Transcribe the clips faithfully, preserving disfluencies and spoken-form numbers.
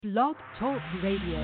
Blog Talk Radio.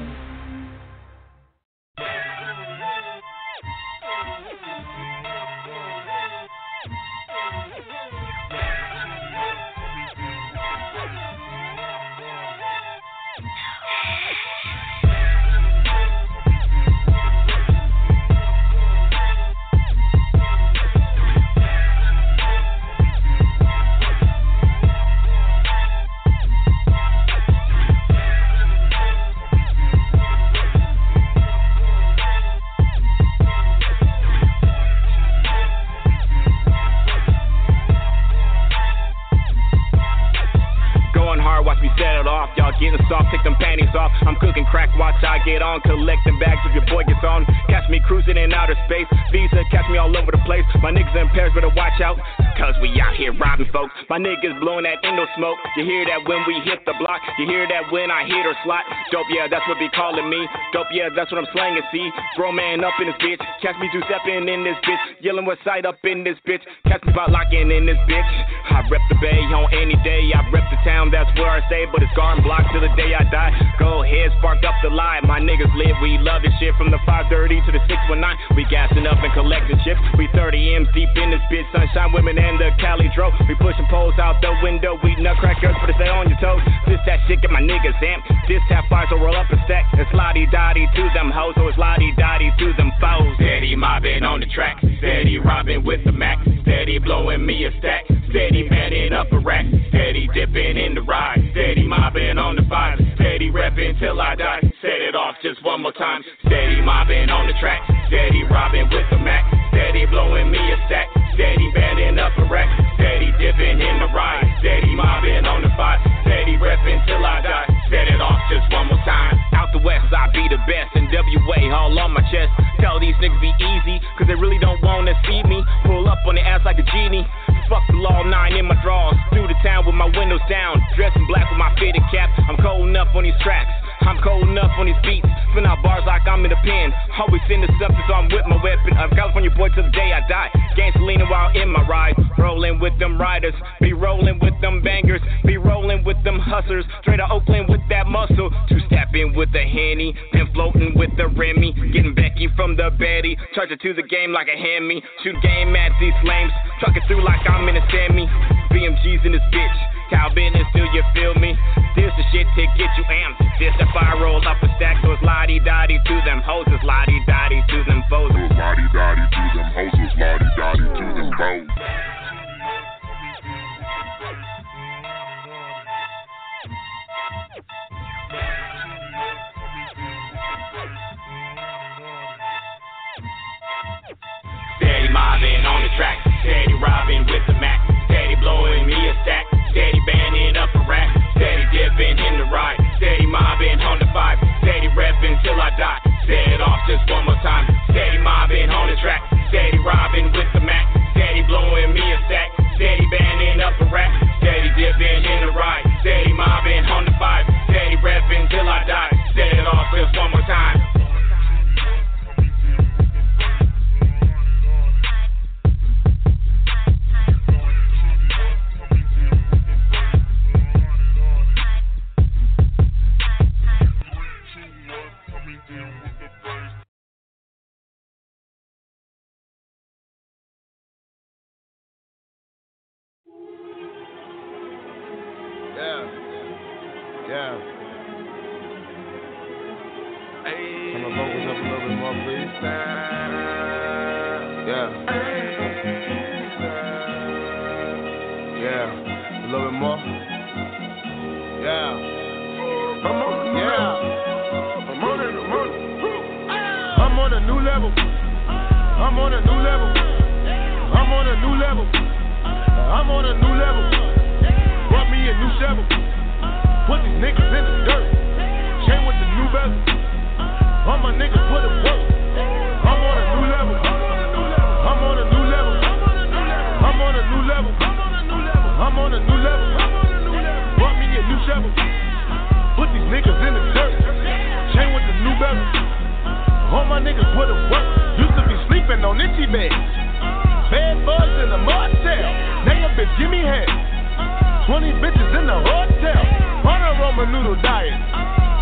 Getting soft, take them panties off. I'm cooking crack, watch I get on. Collecting bags if your boy gets on. Catch me cruising in outer space. Visa, catch me all over the place. My niggas in Paris better watch out, cause we out here robbing folks. My niggas blowing that endo smoke. You hear that when we hit the block. You hear that when I hit her slot. Dope, yeah, that's what they calling me. Dope, yeah, that's what I'm slanging, see. Grown man up in this bitch. Catch me two stepping in this bitch. Yelling with sight up in this bitch. Catch me spot locking in this bitch. I rep the bay on any day. I rep the town, that's where I stay. But it's garden block till the day I die. Go ahead, spark up the lie. My niggas live, we love this shit. From the five thirty to the six one nine, we gassing up and collecting chips. We thirty M's deep in this bitch. Sunshine women and the Cali dro. We pushing poles out the window. We nutcrackers, but stay on your toes. This that shit get my niggas amped. This that fire, so roll up a stack. It's lottie dotty to them hoes, so it's lottie dotty to them foes. Steady mobbing on the track, steady robbing with the Mac, steady blowing me a stack, steady manning up a rack, steady dipping in the ride, steady mobbing on the five, steady repping till I die. Set it off just one more time. Steady mobbing on the track, steady robbing with the Mac, steady blowing me a stack, steady banding up a rack, steady dipping in the ride, steady mobbing on the five, steady repping till I die. Set it off just one more time. Out the west, I be the best. In W A, all on my chest. Tell these niggas be easy, cause they really don't wanna see me. Pull up on the ass like a genie. Fuck the law, nine in my drawers. Through the town with my windows down. Dressed in black with my fitted cap. I'm cold enough on these tracks. I'm cold enough on these beats. Spin out bars like I'm in a pen. Always into something, so I'm with my weapon. I'm California boy till the day I die. Gangsta leaning while in my ride. Rolling with them riders. Be rolling with them bangers. Be rolling with them hustlers. Straight out Oakland with that muscle. Two step in with the Henny. Been floating with the Remy. Getting Becky from the Betty. Charge it to the game like a hand me. Shoot game at these flames. Truck it through like I'm in a Sammy. B M G's in this bitch. Cow business, do you feel me? This the shit to get you amped. This the fire roll up a stack, so it's lottie dotty to them hoes, it's lottie dotty to them foes. So it's lottie dotty to them hoes, it's lottie dotty to them foes. Steady mobbing on the track, steady robbing with the Mac, steady blowing me a stack, steady banding up a rack, steady dipping in the ride, steady mobbing on the five, steady repping till I die. Set it off just one more time. Steady mobbing on the track, steady robbing with the Mac, steady blowing me a stack, steady banding up a rack, steady dipping in the ride, steady mobbing on the five, steady repping till I die. Set it off just one more time. Yeah. Hey. Turn my vocals up a little bit more, please. Yeah. Yeah. A little bit more. Yeah. I'm on a new yeah. level. I'm on a, I'm on a, I'm on a new level. I'm on a new level. I'm on a new level. I'm on a new level. Brought me a new shovel. Put these niggas in the dirt. Chain with the new bezel. All my niggas put it work. I'm on a new level. I'm on a new level. I'm on a new level. I'm on a new level. Brought me a new shovel. Put these niggas in the dirt. Chain with the new bezel. All my niggas put it work. Used to be sleeping on itchy beds. Bad bugs in the motel. Now your bitch give me head. twenty bitches in the hotel. On a Roman noodle diet.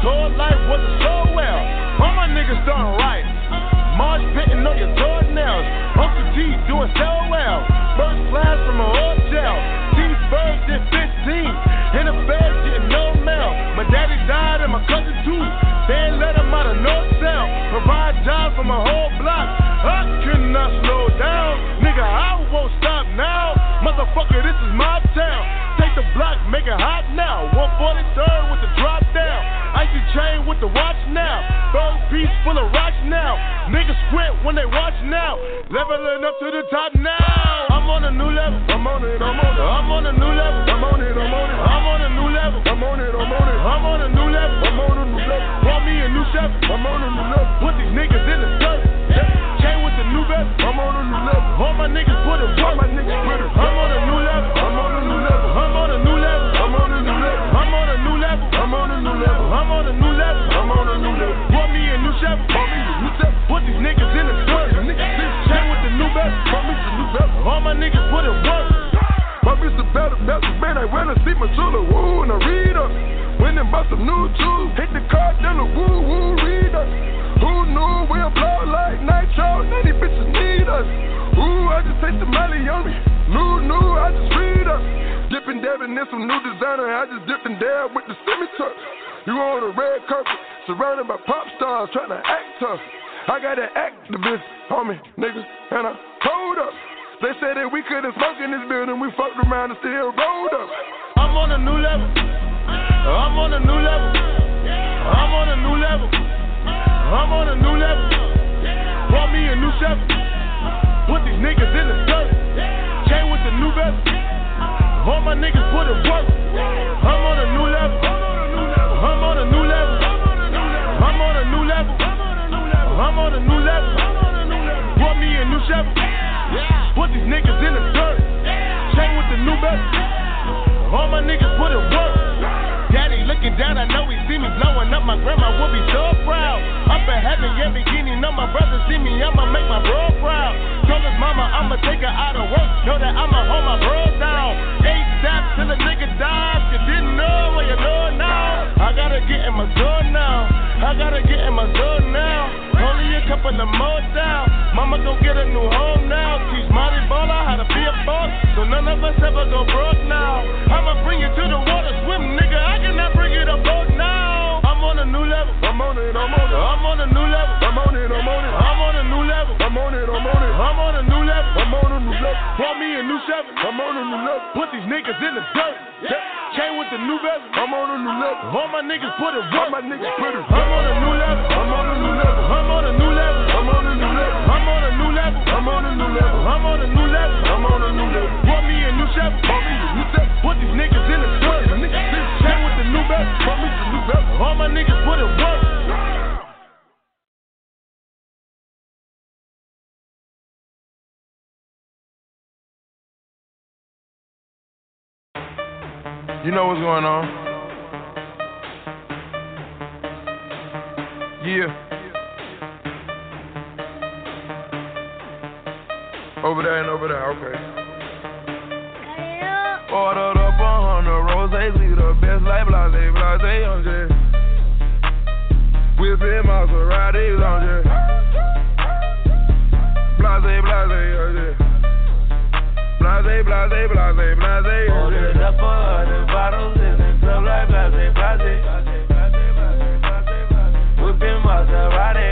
tour life wasn't so well. All my niggas done right. Marsh pitting on your toenails. Uncle T doing so well. First class from a hotel. These birds did fifteen. In the bed getting no mail. My daddy died and my cousin too. They ain't let him out of no cell. Provide jobs for my whole block. I cannot slow down. Nigga, I won't stop now. Motherfucker, this is my town. Take the block, make it hot now. one forty-third with the drop down. Icy chain with the watch now. Third piece full of rocks now. Niggas quit when they watch now. Leveling up to the top now. I'm on a new level. I'm on it, I'm on it. I'm on a new level. I'm on it, I'm on it. I'm on a new level. I'm on it, I'm on it. I'm on a new level. I'm on a new level. Want me a new chef. I'm on a new level. Put these niggas in the dirt. Chain with the new vest. I'm on a new level. All my niggas put it work. My niggas put it. I'm on a new level. I'm on a new level. I'm on a new level. I'm on a new level. I'm on a new level. I'm on a new level. I'm on a new level. I'm on a new level. Want me a new chef. Want me a new chef. Put these niggas in the dirt. Chain with the new vest. Want me a new vest. All my niggas put it work. My Mister Better, better, man, I went to see my Chula, woo, and I read her. Went and bought some new tools, hit the car, then the woo, woo, read us. Who knew we'll blow like nitro, now these bitches need us. Ooh, I just take the money on me, new, new, I just read us. Dipping, dabbing in some new designer, I just dipped and dab with the semi truck. You on a red carpet, surrounded by pop stars, trying to act tough. I got an activist on me, niggas, and I hold up. They said that we couldn't smoke in this building, we fucked around and still rolled up. I'm on a new level. I'm on a new level. I'm on a new level. I'm on a new level. Want me a new chef. Put these niggas in the dirt. Chain with the new vest. All my niggas put it work. I'm on a new level. I'm on a new level. I'm on a new level. I'm on a new level. Want me a new chef. Put these niggas in the dirt. Chain with the new vest. All my niggas put it work. Daddy looking down, I know he see me blowing up. My grandma will be so proud. Up in heaven, yeah, beginning. Know my brother see me, I'ma make my bro proud. Told his mama I'ma take her out of work. Know that I'ma hold my bro down. A$AP till a nigga dies. You didn't know, well you know now. I gotta get in my zone now. I gotta get in my zone now. Only a couple of more down. Mama gon' get a new home now. Teach Marty Baller how to be a boss, so none of us ever go broke now. I'ma bring you to the water, swim, nigga. I cannot bring you to boat now. I'm on a new level. I'm on it, I'm on it. I'm on a new level. I'm on it, I'm on it. I'm on a new level. I'm on it, I'm on it. I'm on a new level. I'm on a new level. Want me a new chef. I'm on a new level. Put these niggas in the dirt. Chain with the new vest. I'm on a new level. All my niggas put it work. All my niggas put it. I'm on a new level. I'm on a new level. I'm on a new level. I'm on a new level. I'm on a new level. I'm on a new level. I'm on a new level. I'm on a new level. Want me a new chef. Want me a new chef. Put these niggas in the dirt. Chain with the new vest. Want me the new vest. All my niggas put it work. You know what's going on? Yeah. Over there and over there, okay. Ordered up a hundred roses, we the best like blase, blase, on J. Whipping Maseratis on J. Blase, blase, on J. Blase, blase, blase, blase. Ordered up a hundred bottles in the club like blase, blase. Whipping Maserati.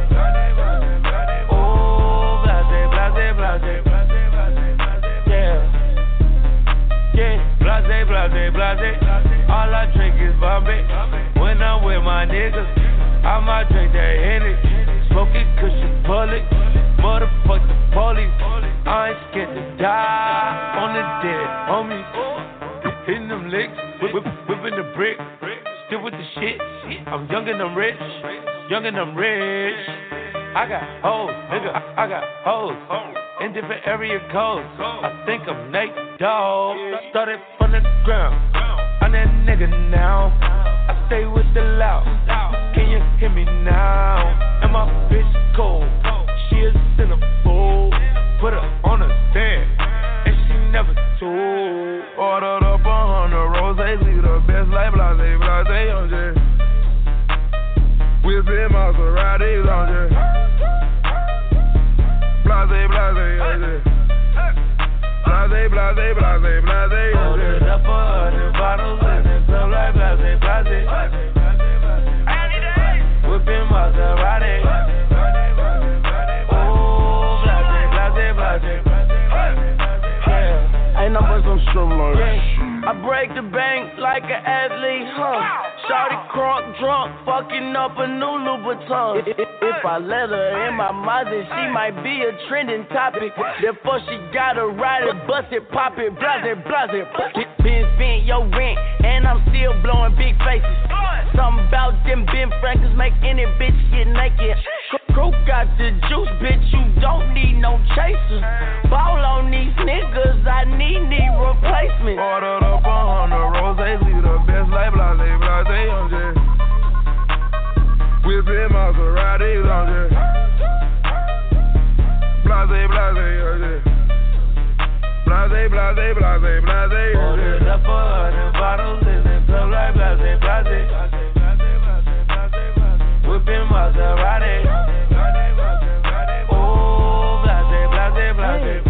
Oh, blase, blase, blase. Yeah, yeah, blase, blase, blase. All I drink is Bombay. When I'm with my niggas, I might drink that Henny. Smoking cushion bullet. Motherfuck the police. I ain't scared to die on the dead homie. Hitting them licks, whip, whip, whipping the brick. Still with the shit. I'm young and I'm rich. Young and I'm rich. I got hoes, nigga. I, I got hoes in different area codes. I think I'm Nate Dogg. Started from the ground. I'm that nigga now. I stay with the loud. Can you hear me now? And my bitch cold. She a centerfold. Put her on a stand, and she never told. Ordered up a hundred roses, we the best like blase, blase, on J. like yeah. I break the bank like an athlete, huh? Shawty crunk drunk, fucking up a new Louboutin. If, if I let her in my Mazda, she might be a trending topic. Therefore she gotta ride it, bust it, pop it, blase, blase. Been spent your rent, and I'm still blowing big faces. Something about them Ben Frankers make any bitch get naked. Crew got the juice, bitch, you don't need no chasers. Ball on these niggas, I need knee replacement. Ordered up a hundred roses, we the best like blase, blase, I'm just whipping Maseratis, I'm just blase, blase, I'm just blase, blase, blase, blase, I'm just up a hundred bottles in the club like blase, blase, whipping Maserati. Oh, blase, blase, blase.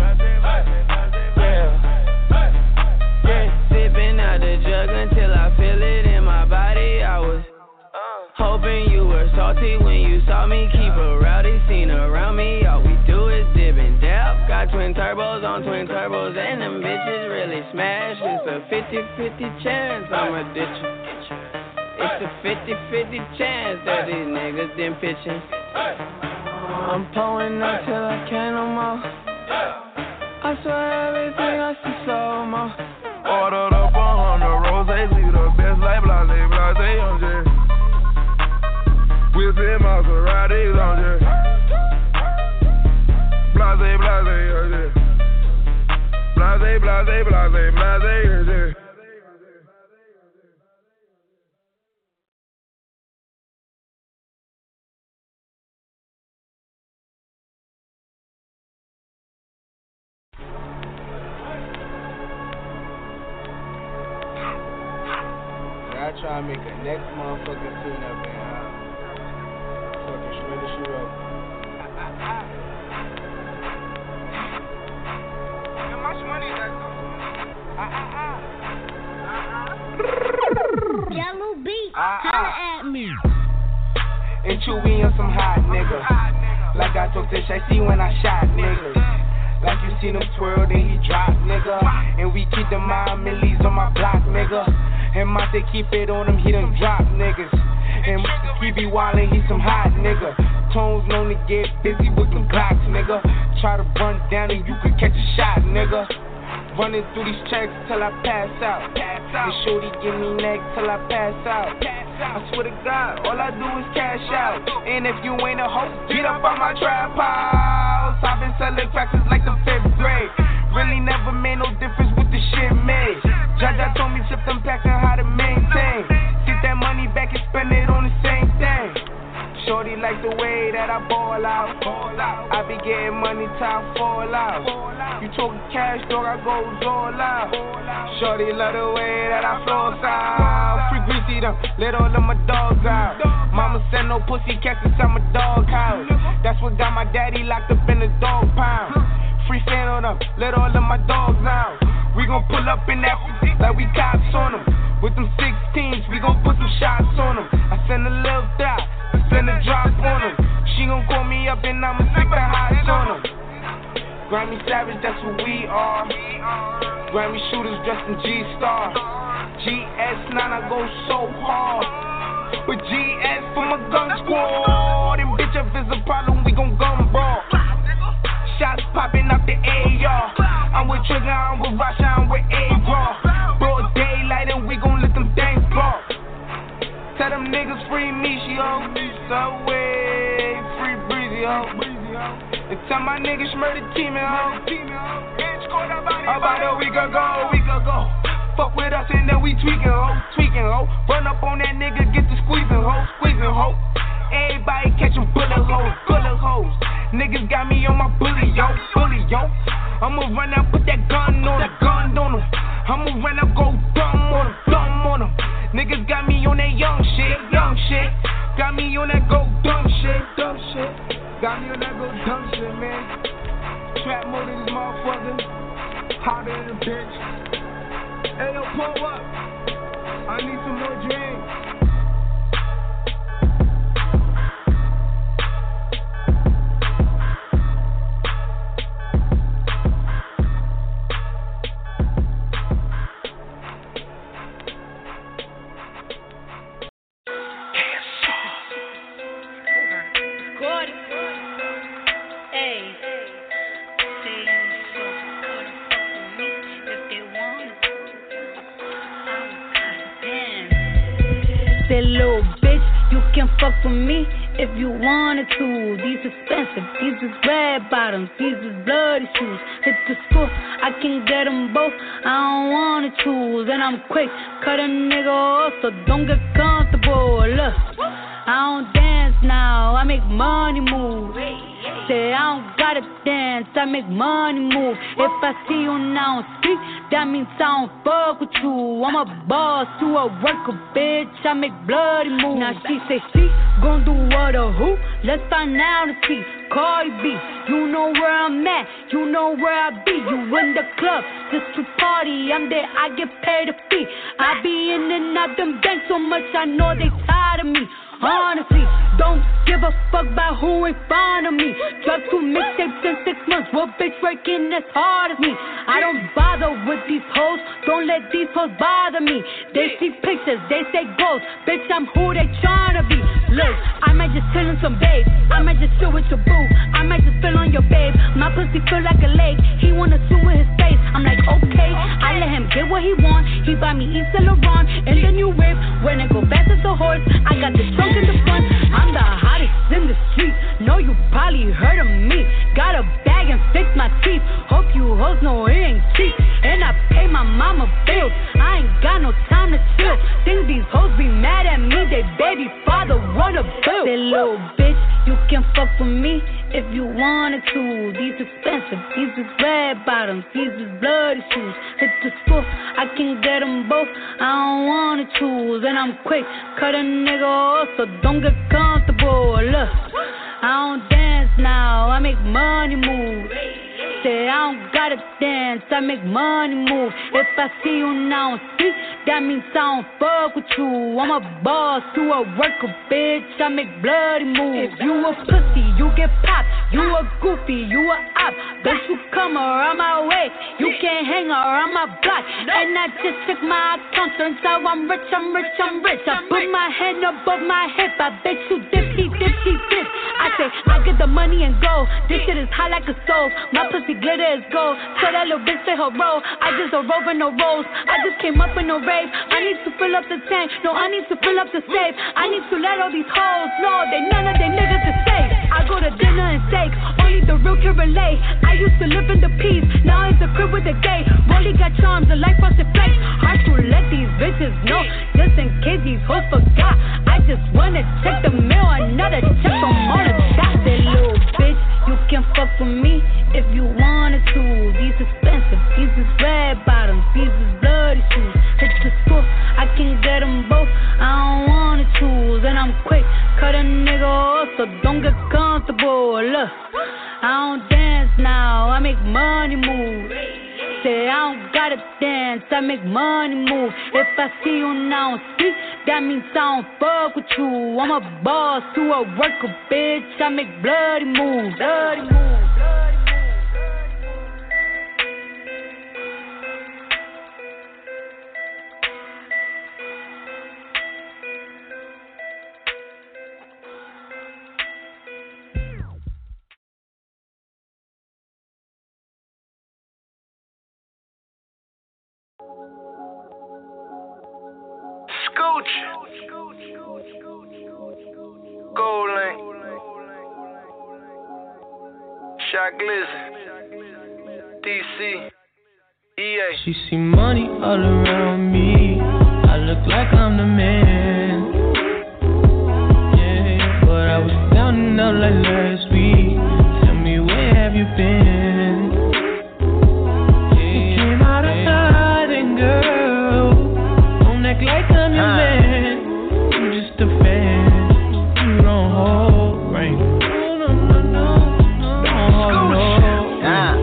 Until I feel it in my body, I was hoping you were salty when you saw me. Keep a rowdy scene around me. All we do is dip and dab. Got twin turbos on twin turbos, and them bitches really smash. It's a fifty-fifty chance I'ma ditch you. It's a fifty-fifty chance that these niggas didn't pitching. I'm pulling up till I can't no more. I swear everything I see slow mo. Ordered up a hundred roses, we the best like blase, blase, I'm just whipping Maseratis, I'm just blase, blase, I'm just blase, blase, blase, blase, I'm just. I try to make a next motherfucking scene up and uh, fucking shred the shit up. How much money is that? Ah, ah, ah. Yellow beat, Ah, holla ah. at me. And Chewy on some hot nigga. Like I told Tish, I see when I shot niggas. Like you seen him twirl, then he drop, nigga. And we keep the mind millies on my block, nigga. And Monte keep it on him, he done drop niggas. And he be wildin', he some hot nigga. Tones known to get busy with them Glocks, nigga. Try to run down and you could catch a shot, nigga. Running through these checks till I pass out. And shorty give me neck till I pass out. I swear to God, all I do is cash out. And if you ain't a hoe, get up on my trap house. I've been selling cracks since like the fifth grade. Really never made no difference with the shit made. Jaja told me sip them packs and how to maintain. Get that money back and spend it on the same thing. Shorty like the way that I ball out. I be getting money till I fall out. You talking cash, dog, I go all out. Shorty love the way that I flow out. Free greasy them, let all of my dogs out. Mama send no pussy cats inside my dog house. That's what got my daddy locked up in the dog pound. Free fan on them, let all of my dogs out. We gon' pull up in that like we cops on them. With them sixteens, we gon' put some shots on them. I send a little dot, I send a drop on them. She gon' call me up and I'ma stick the highs on them. Grammy Savage, that's what we are. Grammy shooters dressed in G-Star. G S nine, I go so hard. With G S for my gun squad. And bitch, if it's a problem, we gon' gun brawl. Shots popping out the A R. I'm with Trigger, I'm with Rasha, I'm with A-Raw. Broad daylight and we gon' let them things fall. Tell them niggas free me, she ho. Subway, free breezy ho. And tell my niggas murder team and ho. About a week ago, a week ago. Fuck with us and then we tweaking ho, tweaking ho. Run up on that nigga, get the squeezing ho, squeezing ho. Everybody catching bullet holes, bullet holes. Niggas got me on my bully, yo, bully, yo. I'ma run out, put that gun on him, gun on him. I'ma run out, go dumb on him, dumb on him. Niggas got me on that young shit, young shit. Got me on that go dumb shit, dumb shit. Got me on that go dumb shit, man. Trap mode in this motherfucker. Hotter than a bitch. Hey, yo, pull up. I need some more drinks. can fuck with me if you wanted to. These expensive, these is red bottoms, these is bloody shoes. Hit the school, I can get them both, I don't wanna choose. And I'm quick, cut a nigga off, so don't get comfortable. Look, I don't dance now, I make money move. Say I don't gotta dance, I make money move. If I see you now speak, that means I don't fuck with you. I'm a boss to a worker, bitch, I make bloody moves. Now she say she gon' do what or who? Let's find out and see. Cardi B, you know where I'm at, you know where I be. You in the club, just to party, I'm there, I get paid a fee. I be in and out them banks so much, I know they tired of me. Honestly, don't give a fuck about who in front of me. Drop two mixtapes in six months, what bitch working as hard as me? I don't bother with these hoes, don't let these hoes bother me. They see pictures, they say goals, bitch I'm who they tryna be. Look, I might just chill in some babe, I might just chill with your boo, I might just feel on your babe. My pussy feel like a lake, he wanna swim with his face. I'm like okay, I let him get what he want. He buy me Yves Saint Laurent and the new whip. When I go fast as a horse, I got the trunk in the front. I'm the hottest in the street, know you probably heard of me. Got a bag and fix my teeth, hope you hoes know it ain't cheap. And I pay my mama bills, I ain't got no time to chill. Think these hoes be mad at me, they baby father wanna bill. Say little bitch, you can fuck with me if you wanted to. These expensive, these is red bottoms, these is bloody shoes. Hit the school, I can get them both, I don't wanna choose. And I'm quick, cut a nigga off, so don't get comfortable. Look, I don't dance now, I make money move. Say I don't gotta dance, I make money move. If I see you now speak, that means I don't fuck with you. I'm a boss to a worker, bitch, I make bloody moves. If you a pussy, you get popped. You a goofy, you a op. Don't you come around my way, you can't hang around my block. And I just check my account, turns out I'm rich, I'm rich, I'm rich. I put my hand above my hip, I bet you dipsy, dipsy, dip. I say, I get the money and go, this shit is hot like a stove. My pussy glitter is gold, so that little bitch play her role. I just a rover, no rolls, I just came up in a rave. I need to fill up the tank, no I need to fill up the safe. I need to let all these hoes know they none of they niggas is safe. I go to dinner and steak, only the real can relate. I used to live in the peace, now it's a crib with a gate. Rolly got charms, a life on the face. Hard to let these bitches know, just in case these hoes forgot. I just wanna check the mail, another check from all the dots. That little bitch, you can fuck with me if you wanted to. These expensive, these is red bottoms, these is bloody shoes. Hit the school, I can get them both, I don't wanna choose. And I'm quick, cut a nigga off, so don't get comfortable. Look, I don't dance now, I make money move. Say I don't gotta dance, I make money move. If I see you now speak, that means I don't fuck with you. I'm a boss to a worker, bitch, I make bloody moves. Bloody moves. Scooch, Gold Link, Shot Glizzy, D C, E A. She see money all around me, I look like I'm the man. Yeah, but I was down and out like last week. Tell me where have you been? You came out of hiding, girl. Don't act like I'm your man. I'm just a fan. You don't hold right. No, no, no, no. Don't hold no. Yeah.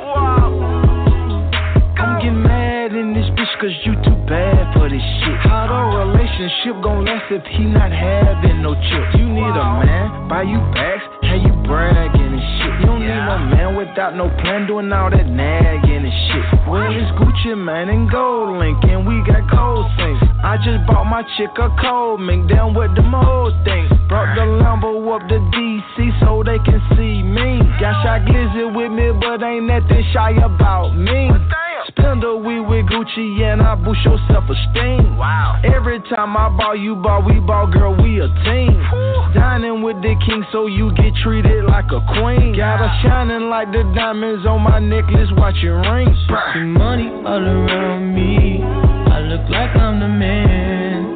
Don't get mad in this bitch cause you too bad for this shit. How the relationship gon' last if he not having no chips? You need a man, buy you bags, have you bragging and shit. You don't need no man without no plan, doing all that nagging and shit. Well, it's Gucci, man, and Gold Link, and we got cold things. I just bought my chick a cold mink, down with the old things. Brought the Lambo up to D C so they can see me. Got Shot Glizzy with me, but ain't nothing shy about me. Spend a week with Gucci and I boost your self-esteem. Wow. Every time I ball, you ball, we ball, girl, we a team. come with the king, so you get treated like a queen. Got her shining like the diamonds on my necklace, watching rings. See money all around me, I look like I'm the man.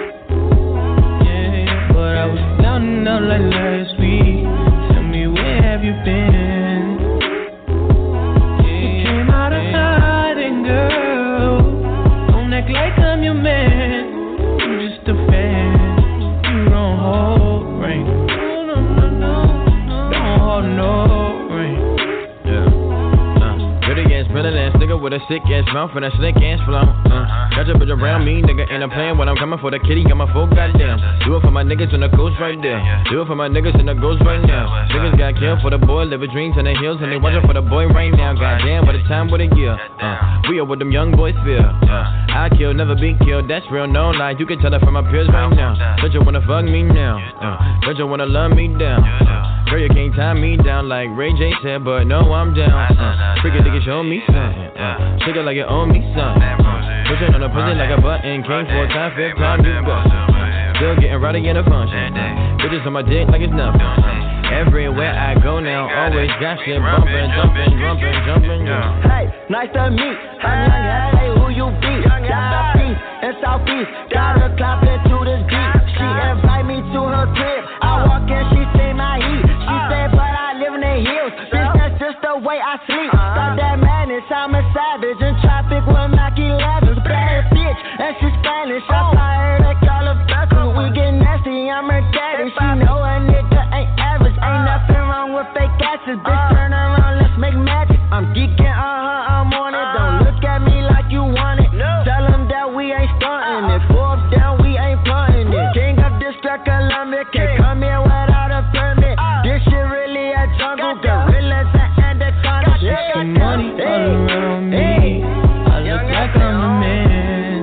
Yeah, but I was down and out like last week. Tell me, where have you been? Yeah, you came out of hiding, girl. Don't act like I'm your man. I'm just a fan. You don't hold ring. No, no, no, no. Don't hold no ring. Yeah. Uh, pretty ass, better ass nigga with a sick ass mouth and a slick ass flow. Uh, got your bitch around me, nigga, and I'm playing when I'm coming for the kitty. Got my folk, goddamn. Do it for my niggas in the coast right there. Do it for my niggas in the ghost right now. Niggas got killed for the boy, living dreams in the hills, and they watching for the boy right now. Goddamn, what a time, what a year. Uh, we are what them young boys feel. Uh, I kill, never be killed, that's real, no lie. You can tell it from my peers right now. Don't you wanna fuck me now? Uh, don't you wanna love me down? Uh, girl, you can't tie me down like Ray J said, but no, I'm down. Uh, freaking nigga, show me something. Uh, shake it like you owe me something. Uh, push it on the pussy like a button. Came for a time, fifth time, you go. Still getting rowdy in a function. Uh, bitches on my dick like it's nothing. Uh, everywhere I go now, always got shit bumping, jumping, jumping, jumping. Yeah. Hey, nice to meet. I'm young, hey, who you be? Southeast and Southeast. Got her clapping to this beat. She invite me to her crib. I walk in, she say my heat. She say, but I live in the hills. Bitch, that's just the way I sleep. Stop that madness, I'm a savage. In traffic with Mac elevens. Bad bitch, and she Spanish. I fly her to call her vessels. We get nasty, I'm her daddy. She know a nigga ain't average. Ain't nothing wrong with fake asses. Bitch, turn around, let's make magic. I'm geeking, uh-huh, I'm on it. Don't look at me like you want it. Tell them that we ain't stunting it. Fourth down, we ain't punting it. King of District Columbia, can't come here without a permit. This shit really a jungle, gorillas and anacondas. See money all around me, I look like I'm the man.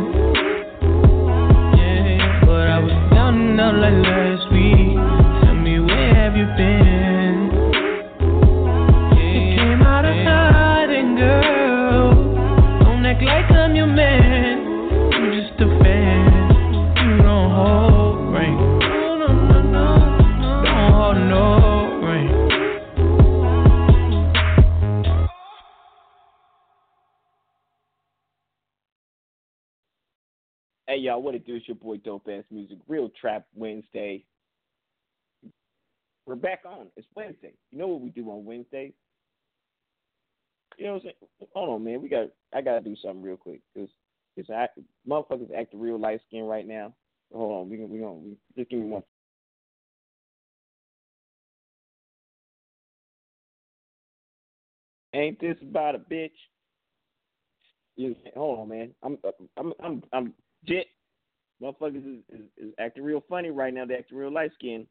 Yeah, but I was down and out like last week. Tell me, where have you been? Yeah, you came out of hiding, girl. Don't act like I'm your man. I'm just a fan. You don't hold ring. No, no, no, no. Don't hold no ring. Hey y'all, what it do? It's your boy Dope Ass Music, Real Trap Wednesday. We're back on. It's Wednesday. You know what we do on Wednesdays? You know what I'm saying? Hold on, man. We got. I gotta do something real quick because it's motherfuckers acting real light skin right now. Hold on, we gonna we gonna we, just give me one. Ain't this about a bitch? You, hold on, man. I'm I'm I'm I'm Jit. Motherfuckers is, is, is acting real funny right now. They acting real light skin.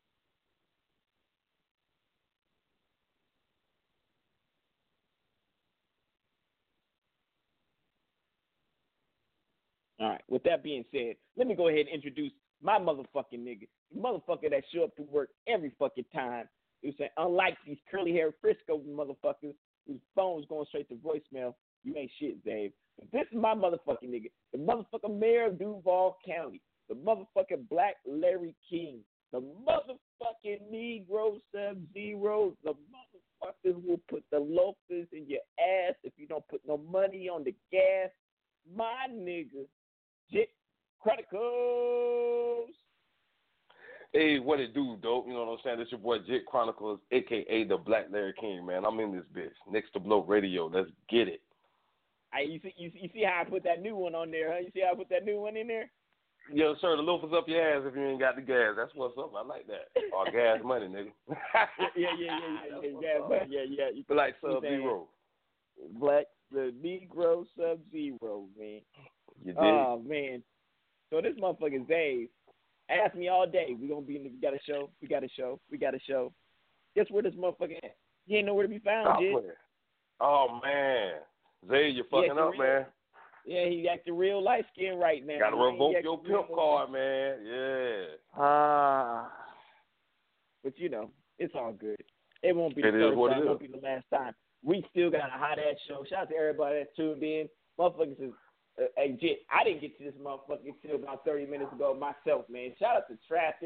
All right. With that being said, let me go ahead and introduce my motherfucking nigga, the motherfucker that show up to work every fucking time. You say, unlike these curly hair Frisco motherfuckers whose phone's going straight to voicemail, you ain't shit, Dave. But this is my motherfucking nigga, the motherfucking mayor of Duval County, the motherfucking Black Larry King, the motherfucking Negro Sub-Zero, the motherfuckers who will put the loafers in your ass if you don't put no money on the gas. My nigga, Jit Chronicles. Hey, what it do, dope? You know what I'm saying? This your boy Jit Chronicles, a k a the Black Larry King, man. I'm in this bitch. Next to Blow Radio. Let's get it. Hey, you see, you, you see how I put that new one on there, huh? You see how I put that new one in there? Yo, sir, the loafers up your ass if you ain't got the gas. That's what's up. I like that. Or gas money, nigga. yeah, yeah, yeah, yeah, yeah, gas money. Yeah, yeah. You Black Sub-Zero. Black, the Negro Sub-Zero, man. You did. Oh, man. So this motherfucker Dave asked me all day, we gonna be in the, we got a show, we got a show, we got a show. Guess where this motherfucker at? He ain't nowhere to be found, Jit. Oh, man. Zay, you're fucking up, real, man. Yeah, he acting real light skin right now. Gotta revoke your pimp card, man. Yeah. Ah. Uh, but you know, it's all good. It won't be the it first what time. It It won't be the last time. We still got a hot ass show. Shout out to everybody that tuned in. Motherfuckers is uh, hey Jit, I didn't get to this motherfucker until about thirty minutes ago myself, man. Shout out to Traffic.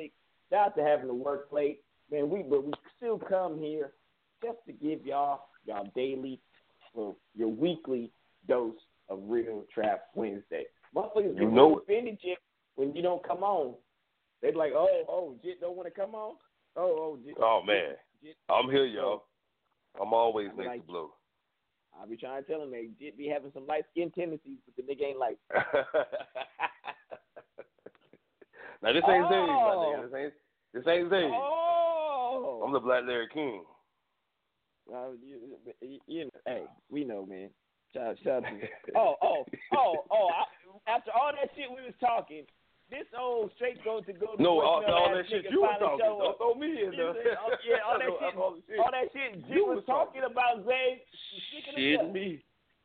Shout out to having the work plate. Man, we but we still come here just to give y'all y'all daily or your weekly dose of Real Trap Wednesday. Motherfuckers get offended Jit when you don't come on. They're like, oh, oh, Jit don't want to come on? Oh, oh, Jit. Oh, man. Jit, I'm here, y'all. I'm always I'm next like, to Blow. I be trying to tell him, man, Jit be having some light skin tendencies, but the nigga ain't like. Now, this ain't oh. Zay, my nigga. This ain't, this ain't Zay. Oh. I'm the Black Larry King. Uh, you, you, you know, hey, we know, man. Shout, shout out to oh, oh, oh, oh. I, after all that shit we was talking, this old straight go to go to no, all, all that shit you was talking. Don't throw me in there. Oh, yeah, all that shit, all, all that shit Jit was, was talking about, Zay. Shit, me.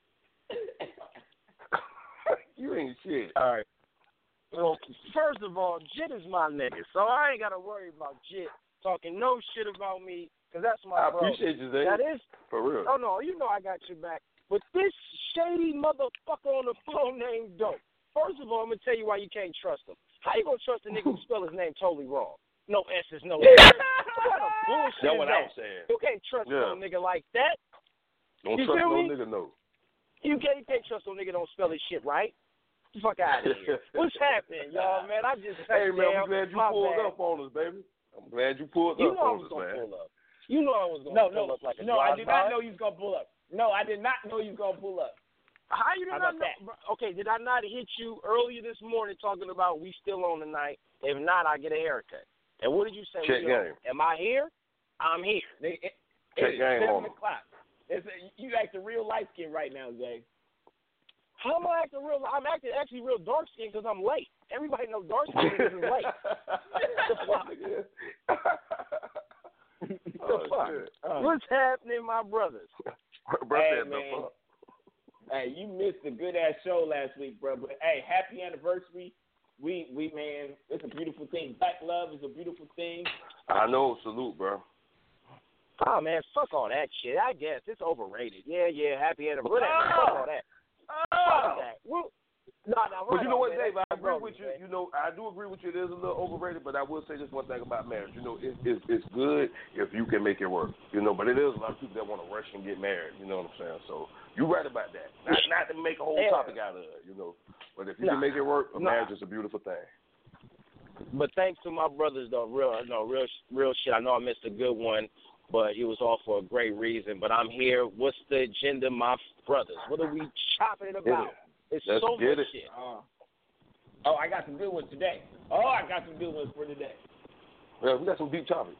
You ain't shit. All right. Well, first of all, Jit is my nigga, so I ain't got to worry about Jit talking no shit about me, because that's my I brother. appreciate you, Zay. That is. For real. Oh, no, you know I got your back. But this shady motherfucker on the phone named Dope. First of all, I'm going to tell you why you can't trust him. How you going to trust a nigga who spell his name totally wrong? No S's, no S's. What kind of bullshit That's is what that? I'm saying. You can't trust yeah. no nigga like that. Don't you trust no me? nigga, no. You can't, you can't trust no nigga don't spell his shit right. Get the fuck out of here. What's happening, y'all, man? I just Hey, man, I'm glad you pulled bad. up on us, baby. I'm glad you pulled you up know on I was us, gonna man. Pull up. You know I was going to no, pull no, up like a No, I did not by. know you was going to pull up. No, I did not know you was going to pull up. How you did How not about know? that? Okay, did I not hit you earlier this morning talking about we still on tonight? If not, I get a haircut. And what did you say? Check game. Am I here? I'm here. It, it, Check it's game, seven homie. o'clock. It's a, you acting real light skin right now, Zay. How am I acting real? I'm acting actually real dark skin because I'm late. Everybody knows dark skin is late. The fuck? The oh, fuck? Uh, What's happening, my brothers? Hey, man. Hey, you missed a good ass show last week, bro. But hey, happy anniversary. We we man, it's a beautiful thing. Black love is a beautiful thing. I know, salute, bro. Oh man, fuck all that shit. I guess it's overrated. Yeah, yeah, happy anniversary. Oh. Fuck all that. Oh. Fuck that. Well, no, no, But you know on, what, man. Dave? I agree wrong, with you. man. You know, I do agree with you. It is a little overrated, but I will say just one thing about marriage. You know, it, it's it's good if you can make it work. You know, but it is a lot of people that want to rush and get married. You know what I'm saying? So you're right about that. Not not to make a whole yeah. topic out of it. You know, but if you nah, can make it work, a nah. marriage is a beautiful thing. But thanks to my brothers, though, real, no, real, real shit. I know I missed a good one, but it was all for a great reason. But I'm here. What's the agenda, my brothers? What are we chopping it about? It's Let's so get much it. shit. Uh, oh, I got some good ones today. Oh, I got some good ones for today. Yeah, we got some deep topics.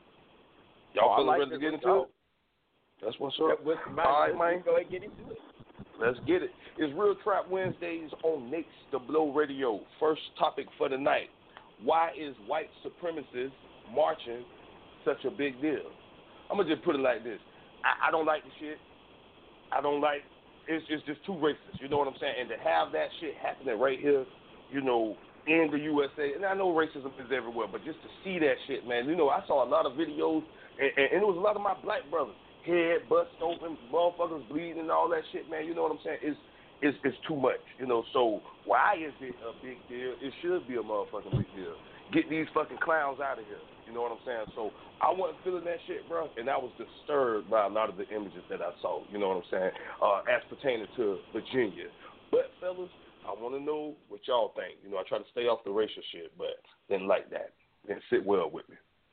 Y'all oh, feeling like ready to get into go. it? That's what's up. What's the All right, let's man. Go ahead and get into it. Let's get it. It's Real Trap Wednesdays on Next to Blow Radio. First topic for the night. Why is white supremacists marching such a big deal? I'm going to just put it like this. I, I don't like the shit. I don't like It's, it's just too racist, you know what I'm saying? And to have that shit happening right here, you know, in the U S A, and I know racism is everywhere, but just to see that shit, man, you know, I saw a lot of videos, and, and, and it was a lot of my black brothers, head bust open, motherfuckers bleeding and all that shit, man, you know what I'm saying? It's, it's, it's too much, you know, so why is it a big deal? It should be a motherfucking big deal. Get these fucking clowns out of here. You know what I'm saying? So I wasn't feeling that shit, bro, and I was disturbed by a lot of the images that I saw. You know what I'm saying? Uh, as pertaining to Virginia. But fellas, I want to know what y'all think. You know, I try to stay off the racial shit, but didn't like that. Didn't sit well with me.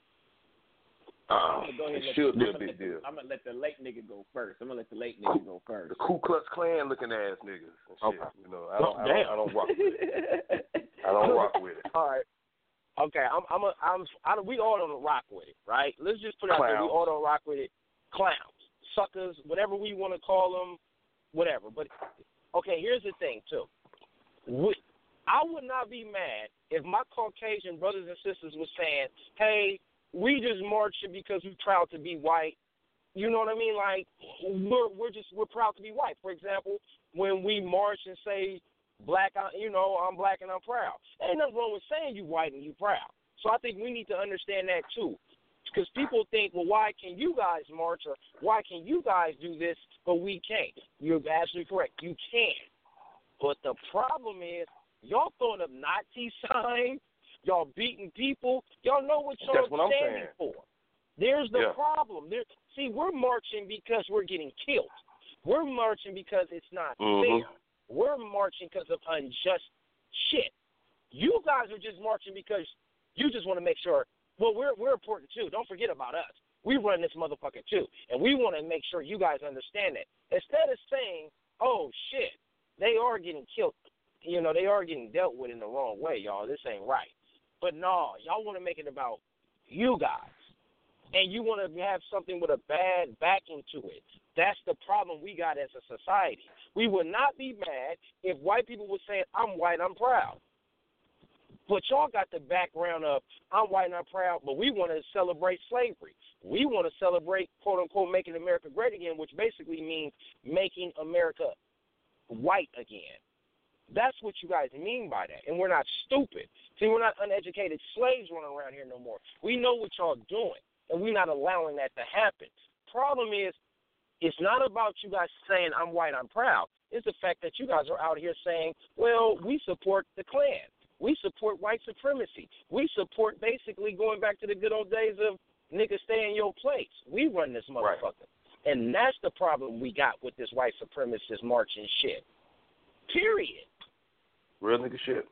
Um, go ahead it and should let, be a big the, deal. I'm gonna let the late nigga go first. I'm gonna let the late nigga go first. The Ku Klux Klan looking ass niggas and shit. Okay. You know, I don't, Oh, I don't, I don't rock with it. I don't rock with it. All right. Okay, I'm, I'm, a, I'm, I, we all don't rock with it, right? Let's just put it out there. We all don't rock with it. Clowns, suckers, whatever we want to call them, whatever. But okay, here's the thing too. We, I would not be mad if my Caucasian brothers and sisters were saying, "Hey, we just marching because we're proud to be white." You know what I mean? Like we're we're just we're proud to be white. For example, when we march and say, black, you know, I'm black and I'm proud. Ain't nothing wrong with saying you white and you proud. So I think we need to understand that too. Because people think, well, why can you guys march or why can you guys do this, but we can't? You're absolutely correct. You can. But the problem is y'all throwing up Nazi signs Y'all beating people. Y'all know what y'all That's what I'm standing saying. for. There's the Yeah. problem. There, see, we're marching because we're getting killed. We're marching because it's not Mhm. fair. We're marching because of unjust shit. You guys are just marching because you just want to make sure, well, we're we're important too. Don't forget about us. We run this motherfucker too. And we want to make sure you guys understand it. Instead of saying, oh, shit, they are getting killed. You know, they are getting dealt with in the wrong way, y'all. This ain't right. But no, y'all want to make it about you guys. And you want to have something with a bad backing to it. That's the problem we got as a society. We would not be mad if white people were saying, I'm white, I'm proud. But y'all got the background of, I'm white and I'm proud, but we want to celebrate slavery. We want to celebrate, quote, unquote, making America great again, which basically means making America white again. That's what you guys mean by that, and we're not stupid. See, we're not uneducated slaves running around here no more. We know what y'all doing, and we're not allowing that to happen. Problem is, it's not about you guys saying, I'm white, I'm proud. It's the fact that you guys are out here saying, well, we support the Klan. We support white supremacy. We support basically going back to the good old days of nigga stay in your place. We run this motherfucker. Right. And that's the problem we got with this white supremacist marching shit. Period. Real nigga shit.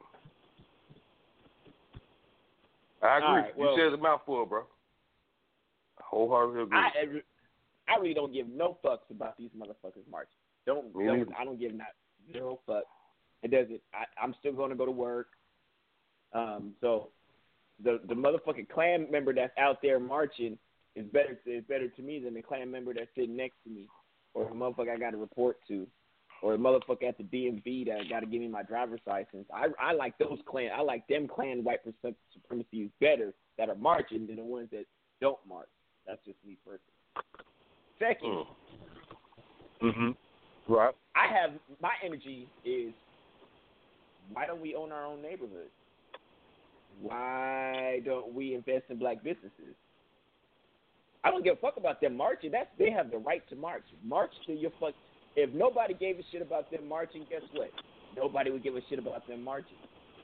I agree. Right, well, you said it's a mouthful, bro. Wholeheartedly agree. I, I really don't give no fucks about these motherfuckers marching. Don't, don't I don't give not zero fucks. It doesn't. I, I'm still going to go to work. Um, so the the motherfucking Klan member that's out there marching is better is better to me than the Klan member that's sitting next to me, or the motherfucker I got to report to, or the motherfucker at the D M V that got to give me my driver's license. I I like those Klan. I like them Klan white supremacies better that are marching than the ones that don't march. That's just me personally. Second, mm-hmm. Right. I have my energy is, why don't we own our own neighborhood? Why don't we invest in black businesses? I don't give a fuck about them marching. That's they have the right to march. March till your fuck. If nobody gave a shit about them marching, guess what? Nobody would give a shit about them marching.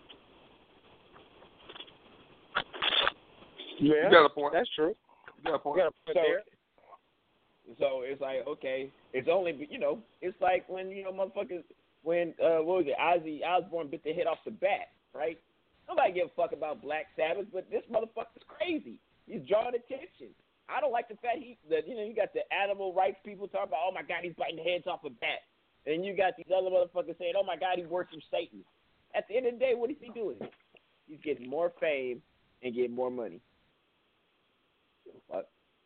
Yeah, you got a point. That's true. You got a point. You got a point so, there. So it's like, okay, it's only, you know, it's like when, you know, motherfuckers, when, uh, what was it, Ozzy Osbourne bit the head off the bat, right? Nobody give a fuck about Black Sabbath, but this motherfucker's crazy. He's drawing attention. I don't like the fact he, that, you know, you got the animal rights people talking about, oh my God, he's biting heads off a bat. And you got these other motherfuckers saying, oh my God, he works for Satan. At the end of the day, what is he doing? He's getting more fame and getting more money. Fuck.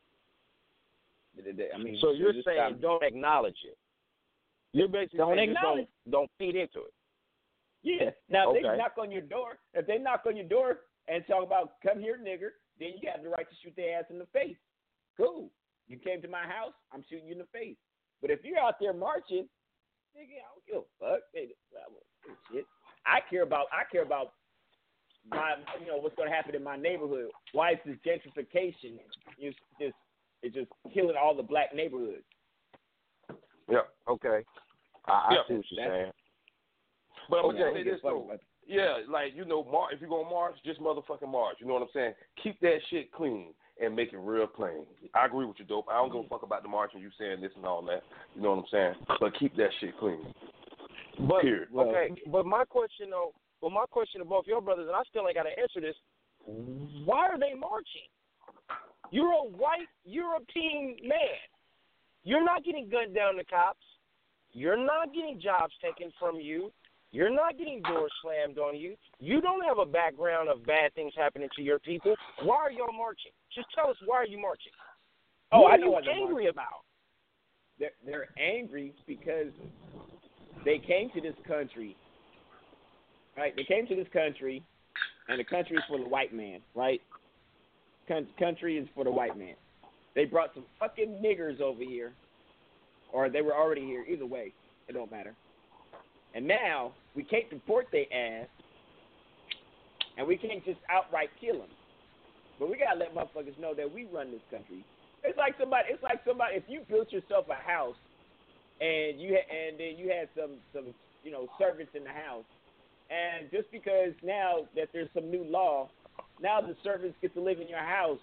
I mean, so you're saying time. don't acknowledge it. You're basically don't saying acknowledge. Don't, don't feed into it. Yeah. Now, if okay. they knock on your door, if they knock on your door and talk about, come here, nigger, then you have the right to shoot their ass in the face. Cool. You came to my house, I'm shooting you in the face. But if you're out there marching, nigga, I don't give a fuck. Hey, shit. I care about, I care about my, you know, what's going to happen in my neighborhood. Why is this gentrification is just, it's just killing all the black neighborhoods? Yeah. Okay. I, I yeah. see what you're saying. But I'm okay, gonna say this though. Yeah, like, you know, mar- if you're gonna march, just motherfucking march. You know what I'm saying? Keep that shit clean and make it real plain. I agree with you, dope. I don't give a fuck about the marching, you saying this and all that. You know what I'm saying? But keep that shit clean. But Period. okay, but my question though, well, my question to both your brothers, and I still ain't got to answer this. Why are they marching? You're a white European man. You're not getting gunned down to cops. You're not getting jobs taken from you. You're not getting doors slammed on you. You don't have a background of bad things happening to your people. Why are y'all marching? Just tell us, why are you marching? Oh, what I are know you what they're angry marching. about? They're, they're angry because they came to this country, right? They came to this country, and the country is for the white man, right? Con- country is for the white man. They brought some fucking niggers over here, or they were already here. Either way, it don't matter. And now we can't deport their ass, and we can't just outright kill them. But we gotta let motherfuckers know that we run this country. It's like somebody. It's like somebody. If you built yourself a house, and you ha- and then you had some some you know servants in the house, And just because now that there's some new law, now the servants get to live in your house,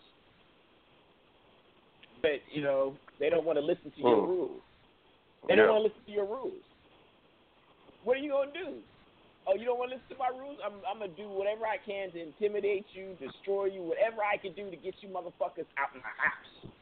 but, you know, they don't want to listen to your Mm. rules. They Yeah. don't want to listen to your rules. What are you going to do? Oh, you don't want to listen to my rules? I'm, I'm going to do whatever I can to intimidate you, destroy you, whatever I can do to get you motherfuckers out of my house.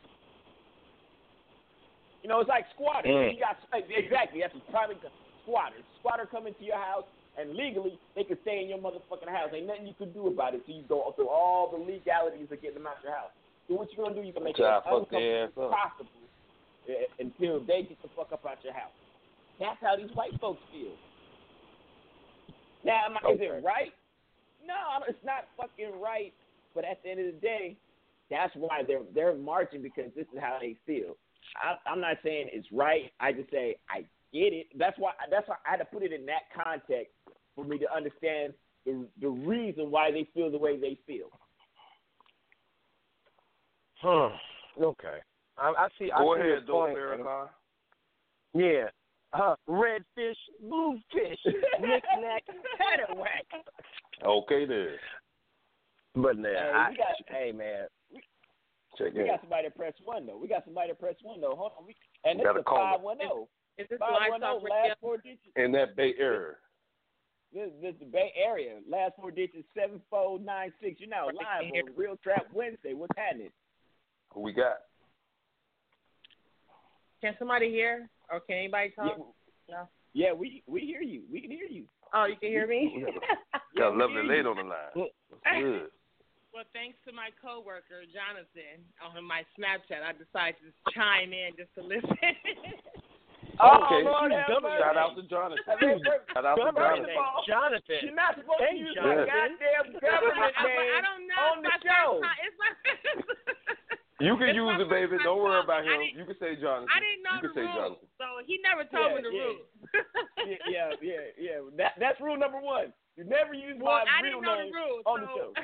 You know, it's like squatters. Mm. You got exactly that's a private squatters. Squatter come into your house, and legally they can stay in your motherfucking house. Ain't nothing you can do about it. So you go through all the legalities of getting them out your house. So what you gonna do? You can make it as uncomfortable as possible uh, until they get the fuck up out your house. That's how these white folks feel. Now, am I, is it right? No, it's not fucking right. But at the end of the day, that's why they're they're marching, because this is how they feel. I, I'm not saying it's right. I just say I get it. That's why. That's why I had to put it in that context for me to understand the the reason why they feel the way they feel. Hmm. Okay. I, I see. I Go see ahead, your point. Farrakhan. Yeah. Uh, red fish, blue fish, knick-knack, paddywhack. Okay, then. But now, Hey, I, we got, hey man, Check we in. got somebody to press one though. We got somebody to press one though. Hold on. We, and this Got is a a caller. five one zero. Is this Five live one talk zero. radio? Last four digits. In that Bay Area. This, this is the Bay Area. Last four digits seven four nine six. You're now live on Real Trap Wednesday. What's happening? Who we got? Can somebody hear? Or can anybody talk? Yeah, No. yeah, we we hear you. We can hear you. Oh, you can hear me? We got a, got a lovely lady on the line. That's good. Well, thanks to my coworker Jonathan on my Snapchat, I decided to chime in just to listen. Oh, Okay. Lord have mercy. Shout out to Jonathan. I mean, first- Shout out to first of Jonathan. all, Jonathan. You're not supposed to Hey, use Jonathan. my goddamn government I, name I don't know on if the my show. first time- It's my, You can It's use my it, baby. first Don't worry time about talking. I him. You can say Jonathan. I didn't know You can the say rules, Jonathan. so he never told Yeah, me the yeah. rules. yeah, yeah, yeah, yeah. That, that's rule number one. You never use Well, my I real didn't know name the rules, on so the show.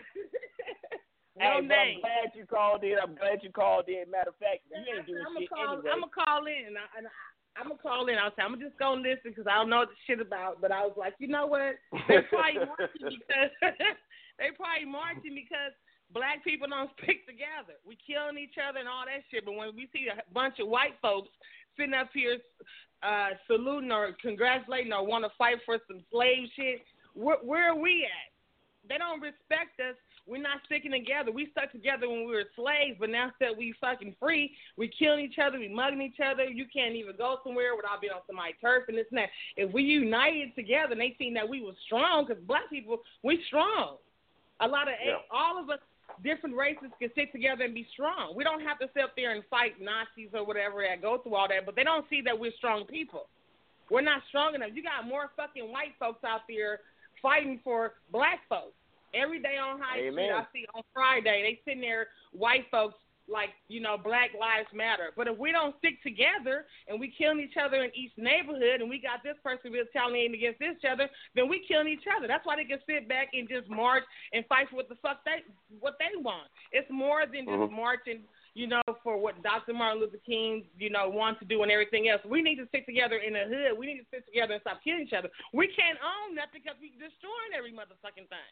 no Hey, but I'm name. glad you called in. I'm glad you called in. Matter of fact, you ain't doing I'm shit call, anyway. I'm gonna call in. And I, and I, I'm gonna call in. I was I'm just gonna listen because I don't know what the shit about. But I was like, you know what? They probably marching because they probably marching because black people don't stick together. We killing each other and all that shit. But when we see a bunch of white folks sitting up here uh, saluting or congratulating or want to fight for some slave shit, where, where are we at? They don't respect us. We're not sticking together. We stuck together when we were slaves, but now that we fucking free, we killing each other, we mugging each other. You can't even go somewhere without being on somebody's turf and this and that. If we united together and they seen that we were strong, because black people, we strong. A lot of, Yeah. all of us, different races can sit together and be strong. We don't have to sit up there and fight Nazis or whatever and go through all that, but they don't see that we're strong people. We're not strong enough. You got more fucking white folks out there fighting for black folks. Every day on High Street, I see on Friday, they sitting there, white folks, like, you know, Black Lives Matter. But if we don't stick together and we killing each other in each neighborhood and we got this person retaliating against each other, then we killing each other. That's why they can sit back and just march and fight for what the fuck they what they want. It's more than just Mhm. marching, you know, for what Doctor Martin Luther King, you know, wants to do and everything else. We need to stick together in the hood. We need to stick together and stop killing each other. We can't own that because we're destroying every motherfucking thing.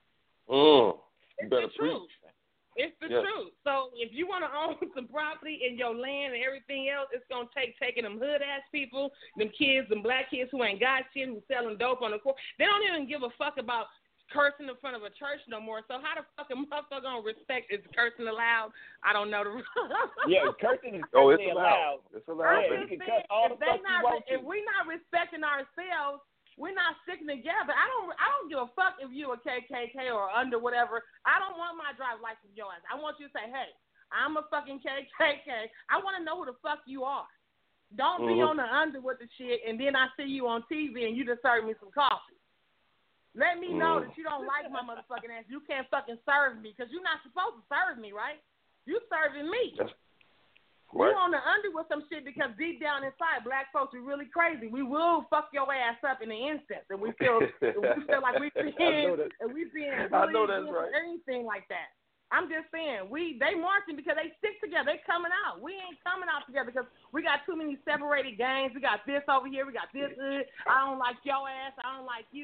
Mm. You It's better the truth. preach. It's the Yes. truth. So if you want to own some property in your land and everything else, it's going to take taking them hood-ass people, them kids, them black kids who ain't got shit, who selling dope on the court. They don't even give a fuck about cursing in front of a church no more. So how the fucking motherfucker going to respect, is cursing allowed? I don't know the rules. Yeah, cursing is Oh, it's certainly allowed. allowed. It's allowed, Yeah, baby. you can cuss all the if they fuck you not, want to. if we not respecting ourselves, we're not sticking together. I don't. I don't give a fuck if you a K K K or under whatever. I don't want my driver's license your ass. I want you to say, hey, I'm a fucking K K K. I want to know who the fuck you are. Don't be Mhm. on the under with the shit, and then I see you on T V and you just serve me some coffee. Let me know Mm. that you don't like my motherfucking ass. You can't fucking serve me because you're not supposed to serve me, right? You serving me. That's You right. on the under with some shit because deep down inside, black folks are really crazy. We will fuck your ass up in an instant, and we feel and we feel like we I know being that. and we being I know bullied that's or right. anything like that. I'm just saying, we they marching because they stick together. They coming out. We ain't coming out together because we got too many separated gangs. We got this over here. We got this. Uh, I don't like your ass. I don't like you. I,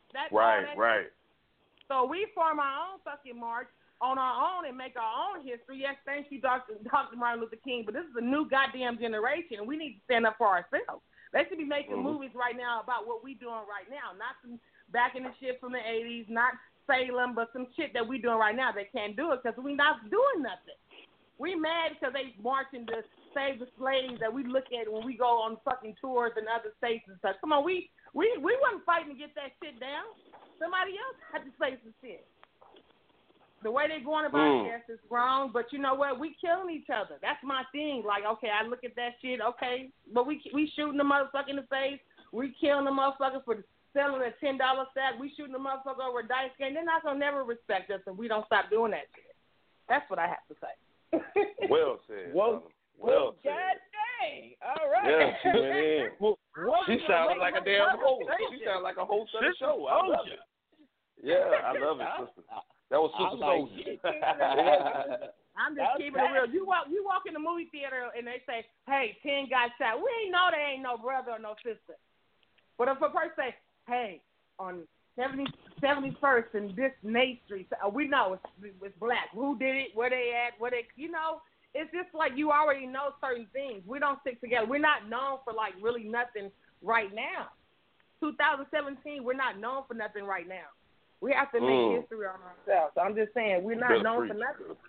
That's right, all that right. is. So we form our own fucking march on our own and make our own history. Yes, thank you, Doctor Doctor Martin Luther King, but this is a new goddamn generation, and we need to stand up for ourselves. They should be making mm-hmm. movies right now about what we doing right now, not some back in the shit from the eighties, not Salem, but some shit that we doing right now. They can't do it because we not doing nothing. We mad because they marching to save the slaves that we look at when we go on fucking tours in other states and stuff. Come on, we we we wasn't fighting to get that shit down. Somebody else had to say some shit. The way they're going about mm. it, yes, it's wrong, but you know what? We killing each other. That's my thing. Like, okay, I look at that shit, okay, but we we shooting the motherfucker in the face. We killing the motherfucker for selling a ten dollar sack. We shooting the motherfucker over a dice game. They're not going to never respect us if we don't stop doing that shit. That's what I have to say. Well said. Well, well said. God dang. All right. Yeah, she went in. Well, she sounded like a damn host. She sounded like a host of the show. I love it. Yeah, I love it, sister. That was Sister Soldier. I'm just keeping it real. You walk, you walk in the movie theater and they say, "Hey, ten got shot." We ain't know they ain't no brother or no sister. But if a person say, "Hey, on seventy, seventy-first and this Nate Street," we know it's, it's black. Who did it? Where they at? Where they? You know, it's just like you already know certain things. We don't stick together. We're not known for like really nothing right now. twenty seventeen, we're not known for nothing right now. We have to make mm. history on ourselves. So I'm just saying, we're not known for nothing.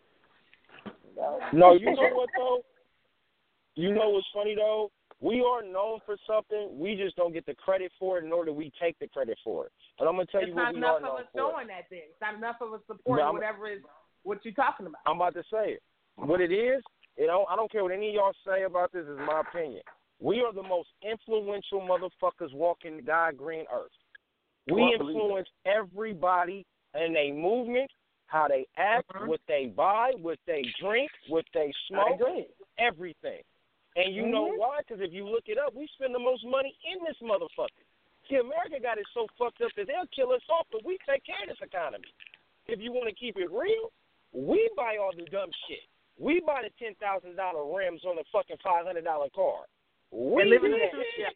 No, you know what, though? You know what's funny, though? We are known for something. We just don't get the credit for it, nor do we take the credit for it. But I'm going to tell it's you what we are known for. It's not enough of us doing that thing. It's not enough of us supporting no, whatever is what you're talking about. I'm about to say it. What it is, you know, I don't care what any of y'all say about this, is my opinion. We are the most influential motherfuckers walking the God green earth. We influence everybody in a movement, how they act, uh-huh. what they buy, what they drink, what they smoke, everything. And you mm-hmm. know why? Because if you look it up, we spend the most money in this motherfucker. See, America got it so fucked up that they'll kill us off, but we take care of this economy. If you want to keep it real, we buy all the dumb shit. We buy the ten thousand dollars rims on a fucking five hundred dollars car. We do that shit.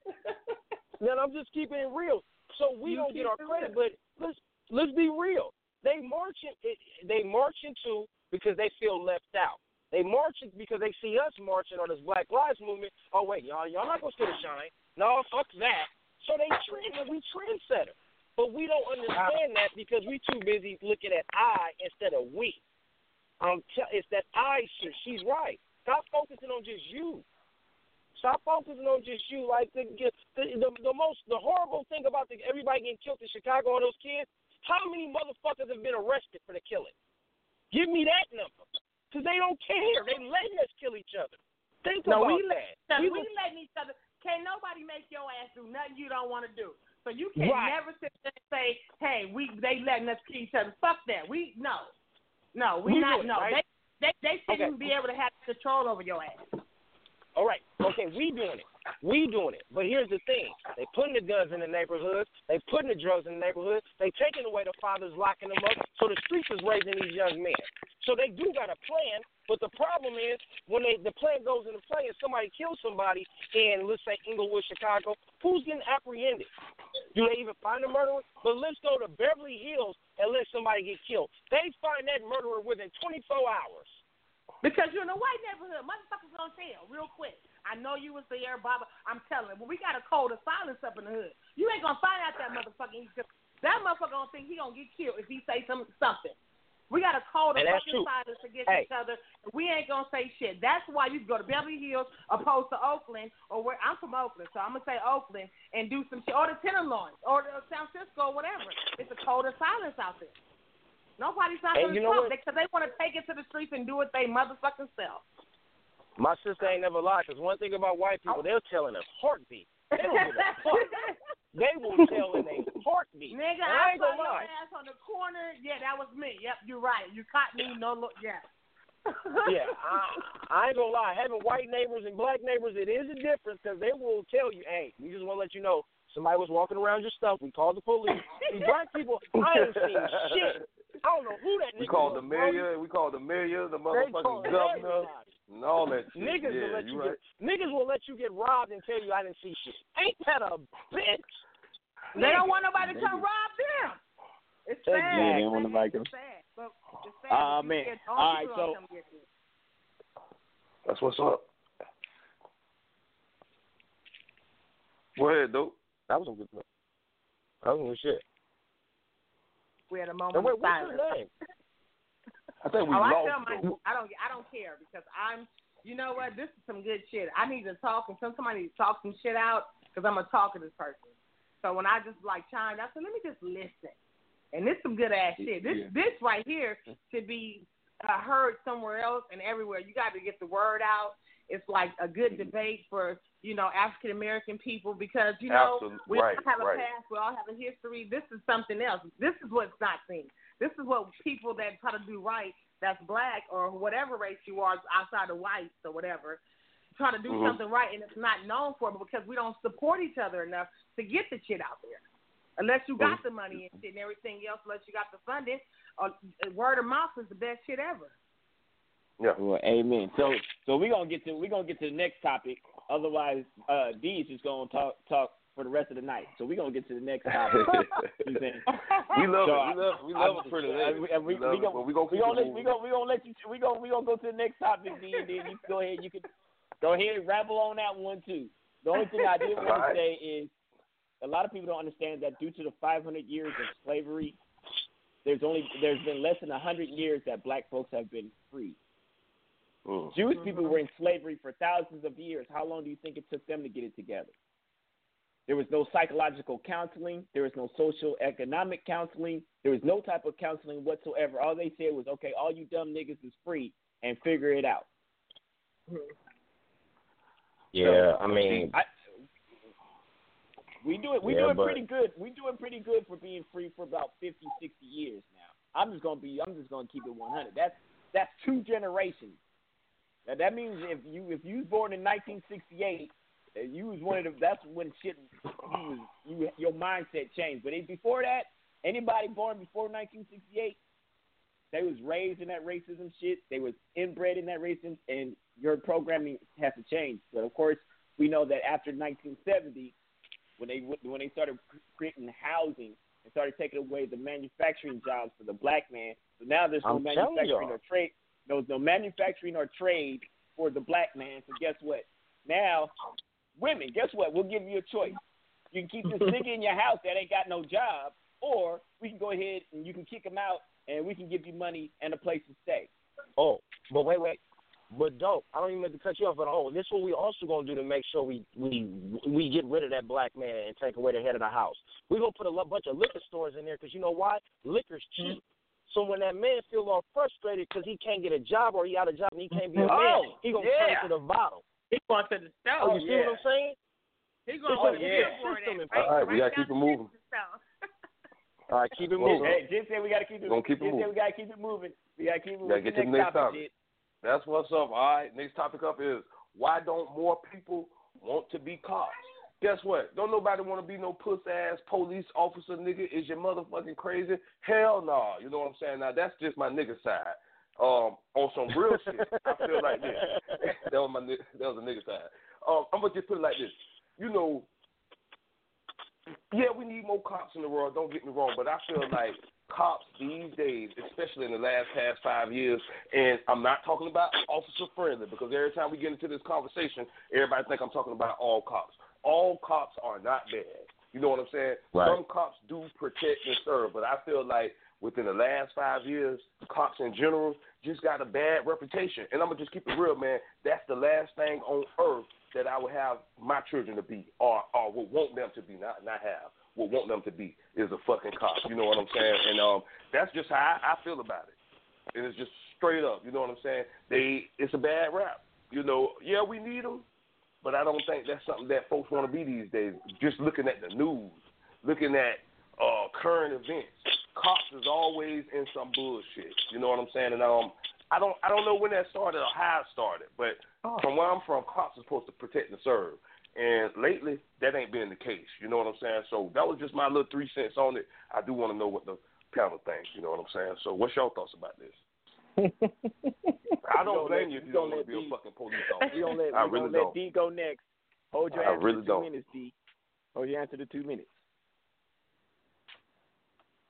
Then I'm just keeping it real. So we you don't get our credit, but let's let's be real. They marching, they marching too because they feel left out. They marching because they see us marching on this Black Lives Movement. Oh wait, y'all, y'all not gonna get a shine. No, fuck that. So they trend, we trendsetter, but we don't understand that because we too busy looking at I instead of we. Um, it's that I shit. She's right. Stop focusing on just you. Stop focusing on just you. Like the the, the, the most the horrible thing about the, everybody getting killed in Chicago, all those kids. How many motherfuckers have been arrested for the killing? Give me that number, because they don't care. They letting us kill each other. Think no, about we that. Let, we, we letting each other. Can't nobody make your ass do nothing you don't want to do. So you can right. never sit there and say, "Hey, we they letting us kill each other." Fuck that. We no, no, we, we not. No, right? they they they shouldn't okay. be able to have control over your ass. All right, okay, we doing it. We doing it. But here's the thing. They putting the guns in the neighborhoods. They putting the drugs in the neighborhoods. They taking away the fathers, locking them up. So the streets is raising these young men. So they do got a plan, but the problem is when they the plan goes into play and somebody kills somebody in, let's say, Inglewood, Chicago, who's getting apprehended? Do they even find the murderer? But let's go to Beverly Hills and let somebody get killed. They find that murderer within twenty-four hours. Because you're in a white neighborhood. Motherfuckers gonna tell real quick. I know you was there, Baba. I'm telling you. But we got a code of silence up in the hood. You ain't gonna find out that motherfucker. That motherfucker gonna think he gonna get killed if he say some, something. We got a code of fucking silence against hey. each other. We ain't gonna say shit. That's why you go to Beverly Hills opposed to Oakland, or where I'm from Oakland, so I'm gonna say Oakland and do some shit, or the Tenderloin, or the San Francisco, or whatever. It's a code of silence out there. Nobody's not going to talk because they want to take it to the streets and do it they motherfucking self. My sister ain't never lied, because one thing about white people, they'll tell in a heartbeat. They don't give a fuck. They will tell in a heartbeat. Nigga, I, I ain't saw your ass on the corner. Yeah, that was me. Yep, you're right. You caught me. No look. Yeah. yeah, I, I ain't going to lie. Having white neighbors and black neighbors, it is a difference because they will tell you, hey, we just want to let you know somebody was walking around your stuff. We called the police. These black people, I ain't seen shit. I don't know who that nigga We called was, the mayor, bro. we called the mayor, the motherfucking governor, and all that shit. Niggas, yeah, will let you right. get, niggas will let you get robbed and tell you I didn't see shit. Ain't that a bitch? They don't want nobody to come rob them. It's sad. Yeah, they don't want nobody to. It's sad. But it's sad. Oh, man. All right, so. That's what's up. Go ahead, dope. That was a good one. That was good shit. We had a moment and wait, of what's silence. your name? I think we oh, lost. I, tell my, I don't. I don't care because I'm. You know what? This is some good shit. I need to talk, and somebody needs to talk some shit out because I'm a talkative person. So when I just like chimed, I said, let me just listen. And this is some good ass shit. This yeah. this right here should be uh, heard somewhere else and everywhere. You got to get the word out. It's like a good debate for, you know, African American people because, you know, Absolutely. we right, all have a right. past, we all have a history. This is something else. This is what's not seen. This is what people that try to do right, that's black or whatever race you are outside of whites or whatever, try to do mm-hmm. something right and it's not known for, but because we don't support each other enough to get the shit out there. Unless you got mm-hmm. the money and shit and everything else, unless you got the funding, or word of mouth is the best shit ever. Yeah. Well, amen. So, so we're gonna get to we're gonna get to the next topic. Otherwise, uh, D is just gonna talk talk for the rest of the night. So we're gonna get to the next topic. You know we love so it. We love we love it pretty late. We, we, we, we, we gonna we gonna we gonna, let, we gonna we gonna let you we gonna we gonna go to the next topic, D, and then you can go ahead. You can go ahead and ramble on that one too. The only thing I did want right. to say is a lot of people don't understand that due to the five hundred years of slavery, there's only there's been less than one hundred years that black folks have been free. Mm. Jewish people were in slavery for thousands of years. How long do you think it took them to get it together? There was no psychological counseling. There was no social economic counseling. There was no type of counseling whatsoever. All they said was, okay, all you dumb niggas is free and figure it out. Yeah, so, I mean, I, we do it. We yeah, doing but, pretty good. We doing pretty good for being free for about fifty, sixty years now. I'm just gonna be. I'm just gonna keep it one hundred. That's that's two generations. Now that means if you if you was born in nineteen sixty-eight, you was one of the. That's when shit you was you your mindset changed. But before that, anybody born before nineteen sixty-eight, they was raised in that racism shit. They was inbred in that racism, and your programming has to change. But of course, we know that after nineteen seventy, when they when they started creating housing and started taking away the manufacturing jobs for the black man, so now there's no I'm manufacturing or trade. There's no manufacturing or trade for the black man. So guess what? Now, women, guess what? We'll give you a choice. You can keep this nigga in your house that ain't got no job, or we can go ahead and you can kick him out, and we can give you money and a place to stay. Oh, but wait, wait. But dope, I don't even mean to cut you off at all. This is what we also gonna do to make sure we we we get rid of that black man and take away the head of the house. We're gonna put a bunch of liquor stores in there because you know why? Liquor's cheap. Mm-hmm. So when that man feel all frustrated because he can't get a job or he out of job and he can't be a man, oh, he gonna yeah. turn to the bottle. He going to the stove. Oh, you see yeah. what I'm saying? He going oh, to yeah. the system. All right, we gotta keep it moving. All right, keep it moving. Hey, Jim said we gotta keep it. Gonna keep it Jim moving. said we gotta keep it moving. We gotta keep it moving. Get to the next topic. topic. That's what's up. All right, next topic up is why don't more people want to be cops? Guess what? Don't nobody want to be no puss ass police officer, nigga. Is your motherfucking crazy? Hell no. Nah. You know what I'm saying? Now that's just my nigga side. Um, on some real shit, I feel like this. that was my that was a nigga side. Um, I'm gonna just put it like this. You know, yeah, we need more cops in the world. Don't get me wrong, but I feel like cops these days, especially in the last past five years, and I'm not talking about officer friendly because every time we get into this conversation, everybody think I'm talking about all cops. All cops are not bad. You know what I'm saying? Right. Some cops do protect and serve, but I feel like within the last five years, cops in general just got a bad reputation. And I'm going to just keep it real, man. That's the last thing on earth that I would have my children to be or, or would want them to be, not not have, would want them to be is a fucking cop. You know what I'm saying? And um, that's just how I, I feel about it. And it's just straight up. You know what I'm saying? They It's a bad rap. You know, yeah, we need them. But I don't think that's something that folks want to be these days. Just looking at the news, looking at uh, current events, cops is always in some bullshit. You know what I'm saying? And um, I don't, I don't know when that started or how it started. But oh. from where I'm from, cops are supposed to protect and serve. And lately, that ain't been the case. You know what I'm saying? So that was just my little three cents on it. I do want to know what the panel thinks. You know what I'm saying? So what's your thoughts about this? I don't blame you if you don't want to be a fucking police officer. We don't let, I we really don't let don't. D go next. Hold your I answer really to two don't. minutes, D. Hold your answer to two minutes.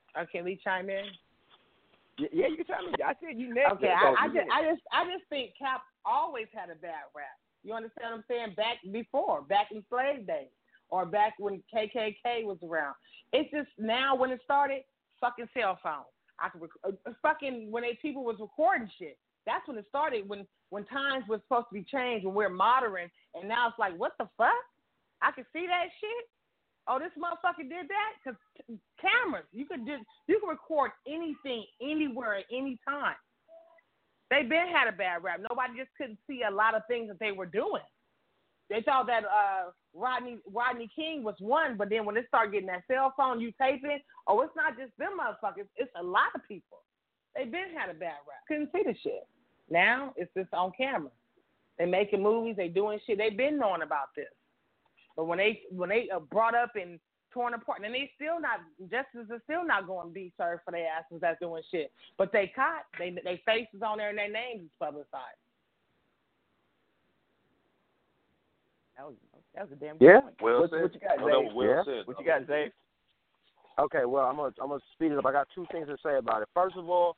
Okay, we chime in. Yeah, you can chime in. I said you next. Okay, I, I just, I just, I just think Cap always had a bad rap. You understand what I'm saying? Back before, back in slave days, or back when K K K was around. It's just now when it started, fucking cell phone. I could rec- uh, fucking when they people was recording shit. That's when it started. When when times was supposed to be changed, when we're modern, and now it's like, what the fuck? I can see that shit. Oh, this motherfucker did that? Because t- cameras, you could just, you can record anything, anywhere, at any time. They been had a bad rap. Nobody just couldn't see a lot of things that they were doing. They thought that uh, Rodney Rodney King was one, but then when they start getting that cell phone, you taping, oh, it's not just them motherfuckers. It's a lot of people. They been had a bad rap. Couldn't see the shit. Now it's just on camera. They making movies. They doing shit. They been knowing about this. But when they when they uh, brought up and torn apart, and they still not, justice is still not going to be served for their asses that's doing shit. But they caught, they they faces on there and their names is publicized. That was that was a damn good yeah. point. Well what, said. what you got, Oh, Zay? that was well Yeah. said. What you got, Zay? Okay, well, I'm gonna I'm gonna speed it up. I got two things to say about it. First of all,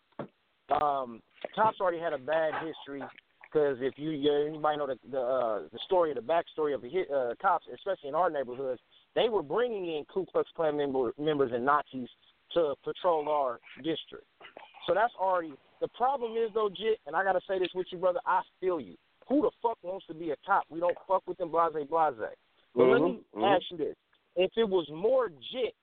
um, Cops already had a bad history because if you, you anybody know the the, uh, the story, the backstory of the hit, uh, cops, especially in our neighborhoods, they were bringing in Ku Klux Klan member, members and Nazis to patrol our district. So that's already the problem. Is though, Jit, and I gotta say this with you, brother. I feel you. Who the fuck wants to be a cop? We don't fuck with them, blase, blase. But Mm-hmm, let me mm-hmm. ask you this: if it was more Jits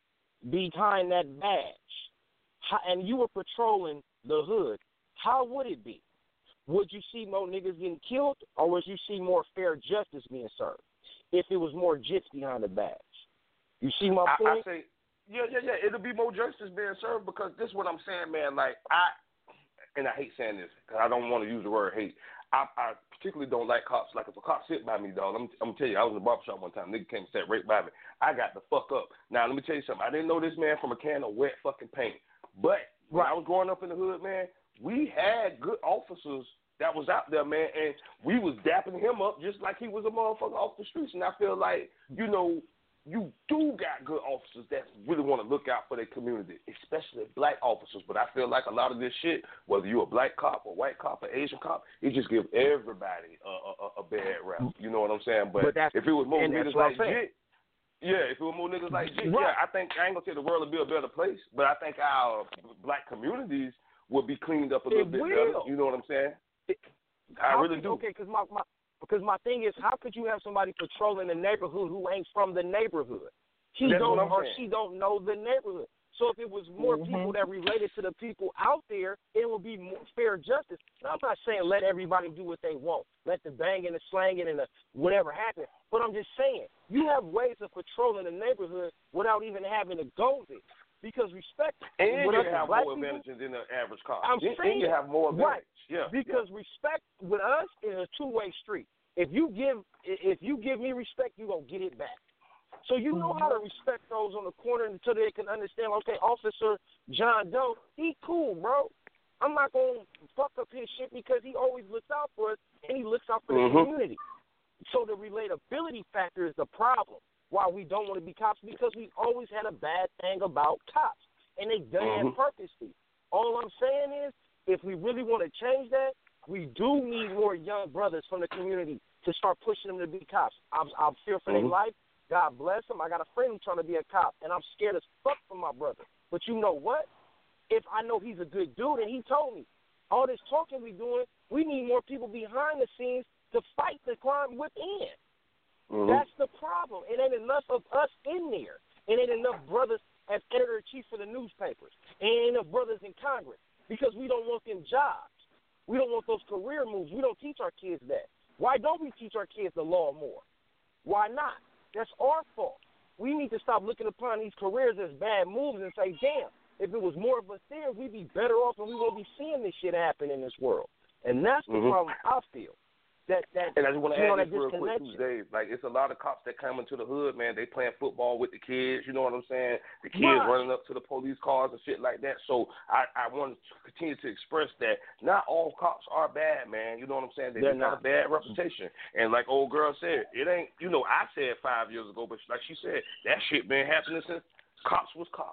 behind that badge, how, and you were patrolling the hood, how would it be? Would you see more niggas getting killed, or would you see more fair justice being served if it was more Jits behind the badge? You see my I, point? I say, yeah, yeah, yeah. It'll be more justice being served because this is what I'm saying, man. Like, I, and I hate saying this because I don't want to use the word hate. I, I particularly don't like cops. Like, if a cop sit by me, dog, I'm, I'm going to tell you, I was in a barbershop one time. Nigga came and sat right by me. I got the fuck up. Now, let me tell you something. I didn't know this man from a can of wet fucking paint. But when I was growing up in the hood, man, we had good officers that was out there, man, and we was dapping him up just like he was a motherfucker off the streets. And I feel like, you know, you do got good officers that really want to look out for their community, especially black officers. But I feel like a lot of this shit, whether you're a black cop, a white cop, an Asian cop, it just gives everybody a, a, a bad rap. You know what I'm saying? But, but if it was more niggas like Jit, yeah, if it was more niggas like Jit, right. yeah, I think, I ain't going to say the world would be a better place, but I think our black communities would be cleaned up a little it bit will. better. You know what I'm saying? It, I really could, do. Okay, because my, my, because my thing is, how could you have somebody patrolling the neighborhood who ain't from the neighborhood? He That's don't what I'm or saying. she don't know the neighborhood. So if it was more Mm-hmm. people that related to the people out there, it would be more fair justice. Now, I'm not saying let everybody do what they want, let the banging, the slanging, and the whatever happen. But I'm just saying you have ways of patrolling the neighborhood without even having to go there. Because respect, and with you us as have black more people, advantages than the average cop. I'm and, saying and you have more advantage. right. Yeah. Because yeah. respect with us is a two-way street. If you give, if you give me respect, you gonna get it back. So you know how to respect those on the corner until they can understand. Okay, Officer John Doe, he cool, bro. I'm not gonna fuck up his shit because he always looks out for us and he looks out for mm-hmm. the community. So the relatability factor is the problem. Why we don't want to be cops, because we always had a bad thing about cops, and they done mm-hmm. that purposely. All I'm saying is, if we really want to change that, we do need more young brothers from the community to start pushing them to be cops. I'm, I'm fear for mm-hmm. their life. God bless them. I got a friend who's trying to be a cop, and I'm scared as fuck for my brother. But you know what? If I know he's a good dude, and he told me, all this talking we doing, we need more people behind the scenes to fight the crime within. Mm-hmm. That's the problem. It ain't enough of us in there. It ain't enough brothers as editor-in-chief for the newspapers. It ain't enough brothers in Congress because we don't want them jobs. We don't want those career moves. We don't teach our kids that. Why don't we teach our kids the law more? Why not? That's our fault. We need to stop looking upon these careers as bad moves and say, damn, if it was more of us there, we'd be better off and we won't be seeing this shit happen in this world. And that's the mm-hmm. problem I feel. That, that, and I just want to you know, add this real quick, too, Dave. Like, it's a lot of cops that come into the hood, man. They playing football with the kids, you know what I'm saying? The kids right. running up to the police cars and shit like that. So I, I want to continue to express that not all cops are bad, man. You know what I'm saying? They They're just got a bad reputation. And like old girl said, it ain't, you know, I said five years ago, but like she said, that shit been happening since cops was cops.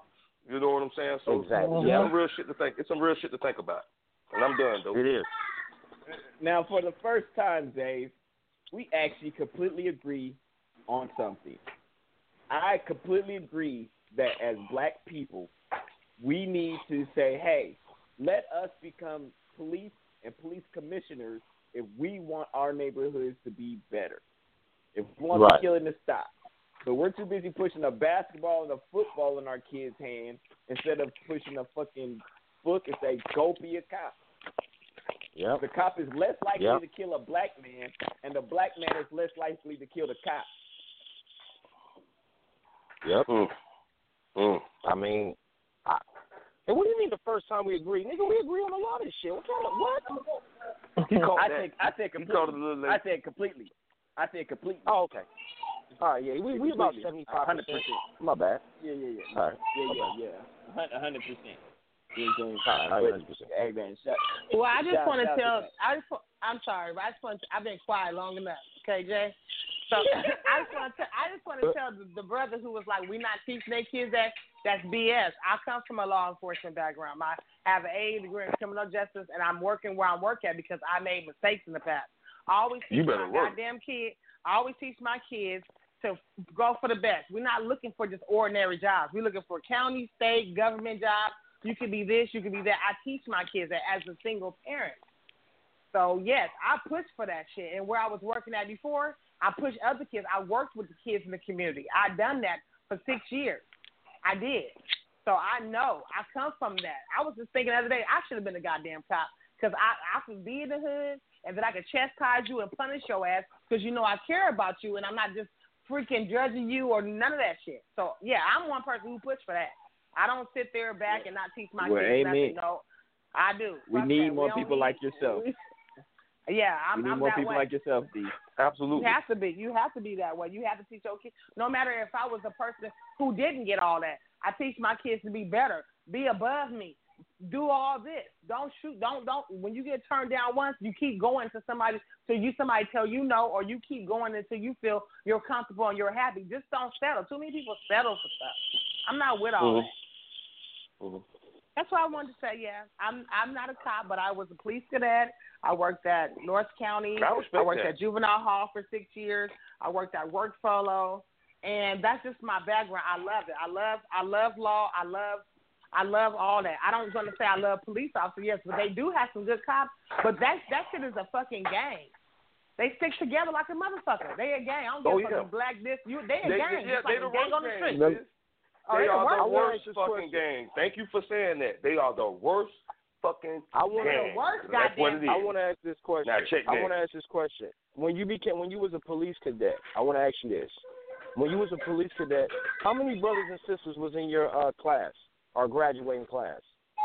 You know what I'm saying? So exactly. yeah, some real shit to think. It's some real shit to think about. And I'm done, though. It is. Now, for the first time, Dave, we actually completely agree on something. I completely agree that as black people, we need to say, hey, let us become police and police commissioners if we want our neighborhoods to be better. If we want right. the killing to stop. But we're too busy pushing a basketball and a football in our kids' hands instead of pushing a fucking book and say, go be a cop. Yep. The cop is less likely yep. to kill a black man, and the black man is less likely to kill the cop. Yep. Mm. Mm. I mean, I, and what do you mean the first time we agree? Nigga, we agree on a lot of shit. What kind of, what? He called I that. said, I said completely. I said completely. I said completely. Oh, okay. All right, yeah, we we about seventy-five hundred percent. My bad. Yeah, yeah, yeah. All right. Yeah, yeah, yeah. A hundred percent. All right, hundred percent. Hey, man, shut. Well, I just shout, want to shout tell. to I just. I'm sorry, but I just want. To, I've been quiet long enough. Okay, Jay. So I just want to. I just want to tell the, the brother who was like, "We not teaching their kids that." That's B S. I come from a law enforcement background. I have an A degree in criminal justice, and I'm working where I work at because I made mistakes in the past. I always teach my work. goddamn kids. I always teach my kids to go for the best. We're not looking for just ordinary jobs. We're looking for county, state, government jobs. You could be this, you could be that. I teach my kids that as a single parent. So, yes, I push for that shit. And where I was working at before, I pushed other kids. I worked with the kids in the community. I done that for six years. I did. So I know. I come from that. I was just thinking the other day, I should have been a goddamn cop because I, I could be in the hood and then I could chastise you and punish your ass because you know I care about you and I'm not just freaking judging you or none of that shit. So, yeah, I'm one person who pushed for that. I don't sit there back and not teach my well, kids amen. nothing. No, I do. We Fuck need that. more We people need, like yourself. Yeah, I'm, we need I'm more that people way. like yourself, D. Absolutely. You have to be. You have to be that way. You have to teach your kids. No matter if I was a person who didn't get all that, I teach my kids to be better, be above me, do all this. Don't shoot. Don't don't. When you get turned down once, you keep going to somebody till you somebody tell you no, or you keep going until you feel you're comfortable and you're happy. Just don't settle. Too many people settle for stuff. I'm not with all mm-hmm. that. Mm-hmm. That's what I wanted to say. Yeah, I'm I'm not a cop, but I was a police cadet. I worked at North County. I, I worked that. at Juvenile Hall for six years. I worked at Work Fellow, and that's just my background. I love it. I love I love law. I love I love all that. I don't want to say I love police officers, yes, but they do have some good cops. But that that shit is a fucking gang. They stick together like a motherfucker. They a gang. I don't give Oh, a yeah. fuck black this. You they a They, gang. yeah, Just like they the a gang on the worst street. gang. Oh, They they are the the worst. worst fucking gang. Thank you for saying that. They are the worst fucking I want gang. the worst That's what it is. I want to ask this question. Now check I that. want to ask this question. When you became, when you was a police cadet, I want to ask you this. When you was a police cadet, how many brothers and sisters was in your uh, class or graduating class?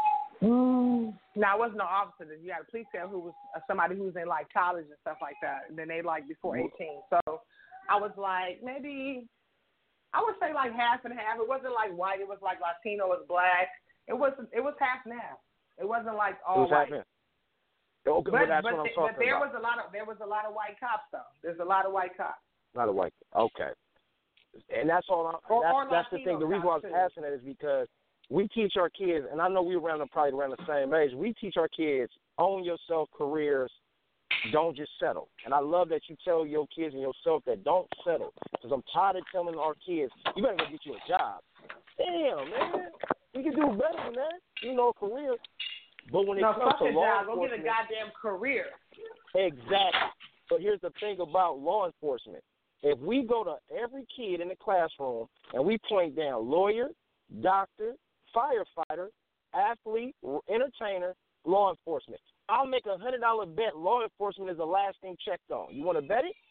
Mm. No, I wasn't no officer. You got a police cadet who was uh, somebody who was in like college and stuff like that, and then they like before eighteen. So I was like maybe I would say like half and half. It wasn't like white. It was like Latino. It was black. It was it was half and half. It wasn't like all it was white. half okay, but, but that's but, what I'm the, talking but there about. was a lot of there was a lot of white cops though. There's a lot of white cops. Not a white. Okay. And that's all. I'm, Or, that's or that's the thing. The reason why I was too. asking that is because we teach our kids, and I know we around probably around the same age. We teach our kids own yourself, careers. Don't just settle. And I love that you tell your kids and yourself that don't settle. Because I'm tired of telling our kids, you better go get you a job. Damn, man. We can do better than that. You know, a career. But when it no, comes fuck to a law job. Go get a enforcement, goddamn career. exactly. But here's the thing about law enforcement. If we go to every kid in the classroom and we point down lawyer, doctor, firefighter, athlete, entertainer, law enforcement, I'll make a one hundred dollars bet law enforcement is the last thing checked on. You want to bet it?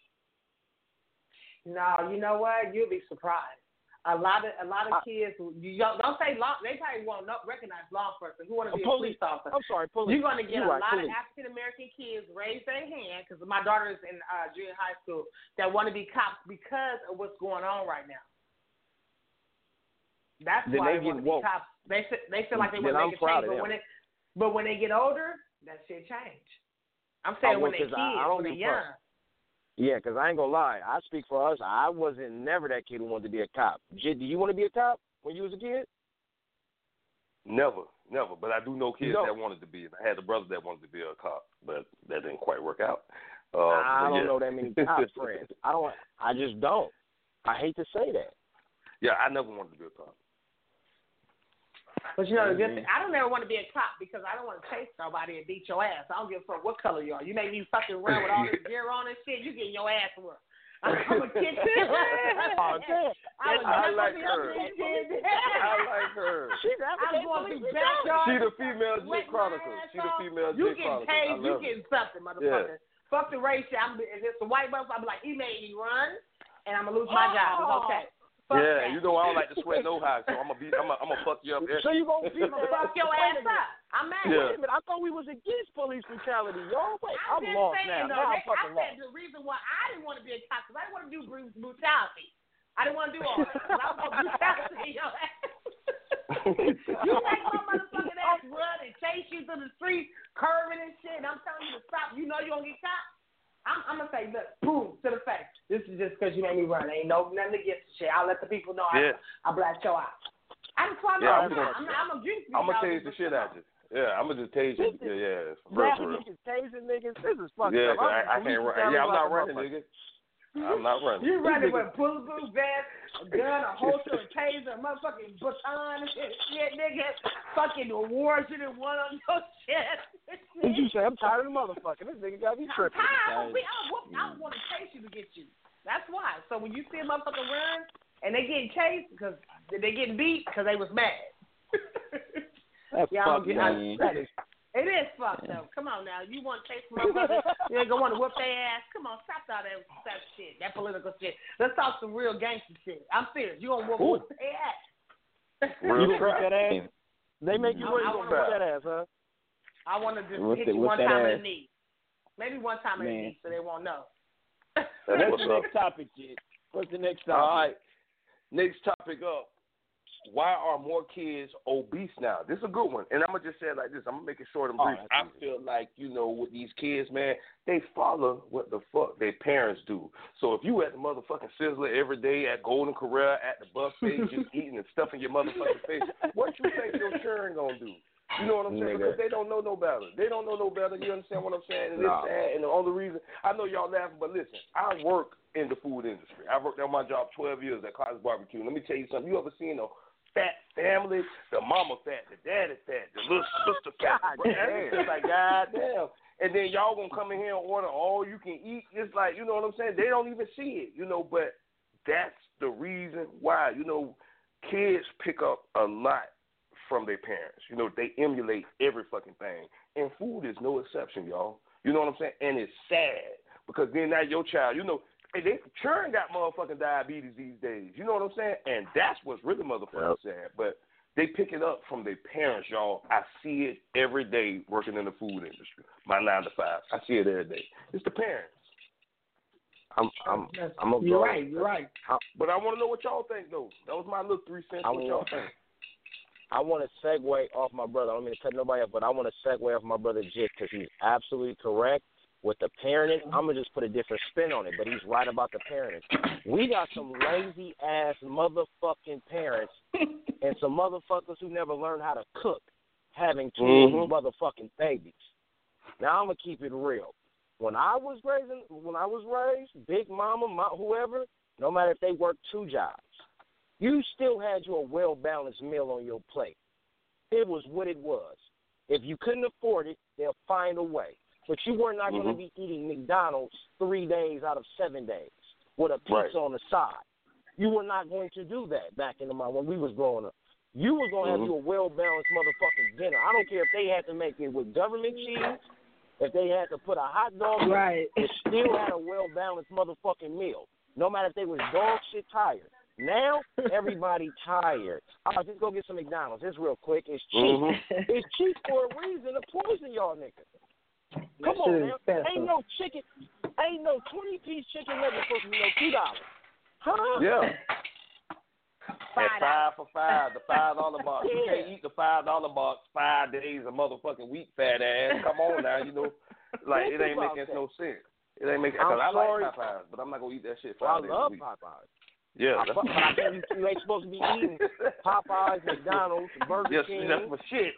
No, you know what? You'll be surprised. A lot of a lot of I, kids, you don't, don't say law. They probably won't know, recognize law enforcement. Who want to be a police, police officer? I'm sorry, police. You're going to get You're a right, lot police. of African American kids raise their hand because my daughter is in uh, junior high school that want to be cops because of what's going on right now. That's then why they they want to woke. be cops. They they feel like they then want to make I'm a change, but them. when it but when they get older, that shit change. I'm saying I when they kids, kids, I, I don't when they give a fuck. young. Yeah, because I ain't going to lie. I speak for us. I wasn't never that kid who wanted to be a cop. J, do you want to be a cop when you was a kid? Never, never. But I do know kids No. that wanted to be. I had a brother that wanted to be a cop, but that didn't quite work out. Uh, I don't yeah. know that many cop friends. I don't. I just don't. I hate to say that. Yeah, I never wanted to be a cop. But you know the good thing, I don't ever want to be a cop because I don't want to chase nobody and beat your ass. I don't give a fuck what color you are. You make me fucking run with all this gear on and shit, you getting your ass worked. I'm gonna kick you. Oh, damn. I, I like her. I like her. She's I'm going through backyard. She the female J Chronicle. She the female You J getting Chronicle. paid, I you love getting it. something, motherfucker. Yeah. Fuck the race shit. I'm, if it's the white motherfucker, I'm like, he made me run, and I'm gonna lose my job. It's okay. Fuck yeah, that. you know I don't like to sweat no high, so I'm gonna be, I'm gonna, I'm gonna fuck you up. So you gonna beat I'm gonna fuck your ass up. I'm mad. Yeah. Wait a minute, I thought we was against police brutality, y'all. Wait, I'm, I'm just lost saying, now. though, Now they, I'm fucking I said lost. the reason why I didn't want to be a cop because I didn't want to do bru- brutality. I didn't want to do all that. 'Cause I was going to brutality in your ass. You make my motherfucking ass run and chase you through the street, curving and shit, and I'm telling you to stop. You know you're going to get caught. I'm, I'm going to say, look, boom, to the face. This is just because you made me run. Ain't no nothing against the shit. I'll let the people know Yeah. I, I blacked your eye. I'm talking Yeah, about I'm I'm, I'm, I'm, a I'm gonna tase the shit out you. Yeah, I'm gonna just tase you. Yeah, yeah. For real, Now for real. niggas tasing niggas. This is fucked Yeah, up. 'cause I, I can't run. Yeah, I'm not running, nigga. nigga. I'm not running. You running with bulletproof vest, a gun, a holster, a taser, a motherfucking baton and shit, shit, nigga. Fucking awards you didn't won on your chest. What you say? I'm tired of the motherfucker. This nigga got me tripping. I, I, I want to chase you to get you. That's why. So when you see a motherfucker run and they getting chased because they getting beat because they was mad. That's Y'all fucked, get, man. I, that is, it is fucked up. Come on now. You want to chase motherfuckers? You ain't going to want to whip their ass? Come on, stop all that, that shit, that political shit. Let's talk some real gangster shit. I'm serious. You going to whoop, whoop their ass? Real you gonna whip that ass? They make you I, ready I to wanna whip whip that ass, huh? I want to just What's hit the- you what's one that time ass? in the knee. Maybe one time in the Man. knee so they won't know. That's the next topic, kid. What's the next topic? All right. Next topic up. Why are more kids obese now? This is a good one. And I'm going to just say it like this. I'm going to make it short and Oh, brief. I feel like, you know, with these kids, man, they follow what the fuck their parents do. So if you at the motherfucking Sizzler every day, at Golden Corral, at the buffet, just eating and stuffing your motherfucking face, what you think your children going to do? You know what I'm saying? Nigga. Because they don't know no better. They don't know no better. You understand what I'm saying? And Nah. it's sad. And the only reason, I know y'all laughing, but listen, I work in the food industry. I worked on my job twelve years at Cotton's Barbecue. Let me tell you something. You ever seen a fat family? The mama fat, the daddy fat, the little sister fat. God damn. It's like, God damn. And then y'all going to come in here and order all you can eat. It's like, you know what I'm saying? They don't even see it, you know, but that's the reason why, you know, kids pick up a lot from their parents. You know, they emulate every fucking thing. And food is no exception, y'all. You know what I'm saying? And it's sad because then now your child, you know, and they children got motherfucking diabetes these days. You know what I'm saying? And that's what's really motherfucking Yep. sad. But they pick it up from their parents, y'all. I see it every day working in the food industry. My nine to five. I see it every day. It's the parents. I'm, I'm, I'm a You're grown- right. You're right. But I want to know what y'all think, though. That was my little three cents. I What y'all want- think? I want to segue off my brother. I don't mean to cut nobody off, but I want to segue off my brother Jit because he's absolutely correct with the parenting. I'm going to just put a different spin on it, but he's right about the parenting. We got some lazy-ass motherfucking parents and some motherfuckers who never learned how to cook having two Mhm. motherfucking babies. Now, I'm going to keep it real. When I was raising, when I was raised, Big Mama, my, whoever, no matter if they worked two jobs, you still had your well-balanced meal on your plate. It was what it was. If you couldn't afford it, they'll find a way. But you were not Mhm. going to be eating McDonald's three days out of seven days with a pizza Right. on the side. You were not going to do that back in the mind when we was growing up. You was going to Mhm. have you a well-balanced motherfucking dinner. I don't care if they had to make it with government cheese, if they had to put a hot dog in it, Right. it still had a well-balanced motherfucking meal, no matter if they was dog shit tired. Now, everybody tired. Oh, just go get some McDonald's. It's real quick. It's cheap. Mhm. It's cheap for a reason to poison y'all niggas. Come That on, shit man. is expensive. Ain't no chicken, ain't no twenty-piece chicken nugget supposed to be no two dollars. Huh? Yeah. Five At five for five, the five dollar box. You Yeah. can't eat the five dollar box five days a motherfucking week, fat ass. Come on now, you know, like it ain't Think about making that. no sense. It ain't making. I'm Cause I sorry. like Popeyes, but I'm not gonna eat that shit Well, I five days a love week. Popeyes. Yeah, I, but I think you, you ain't supposed to be eating Popeyes, McDonald's, Burger yes, King. that's my shit.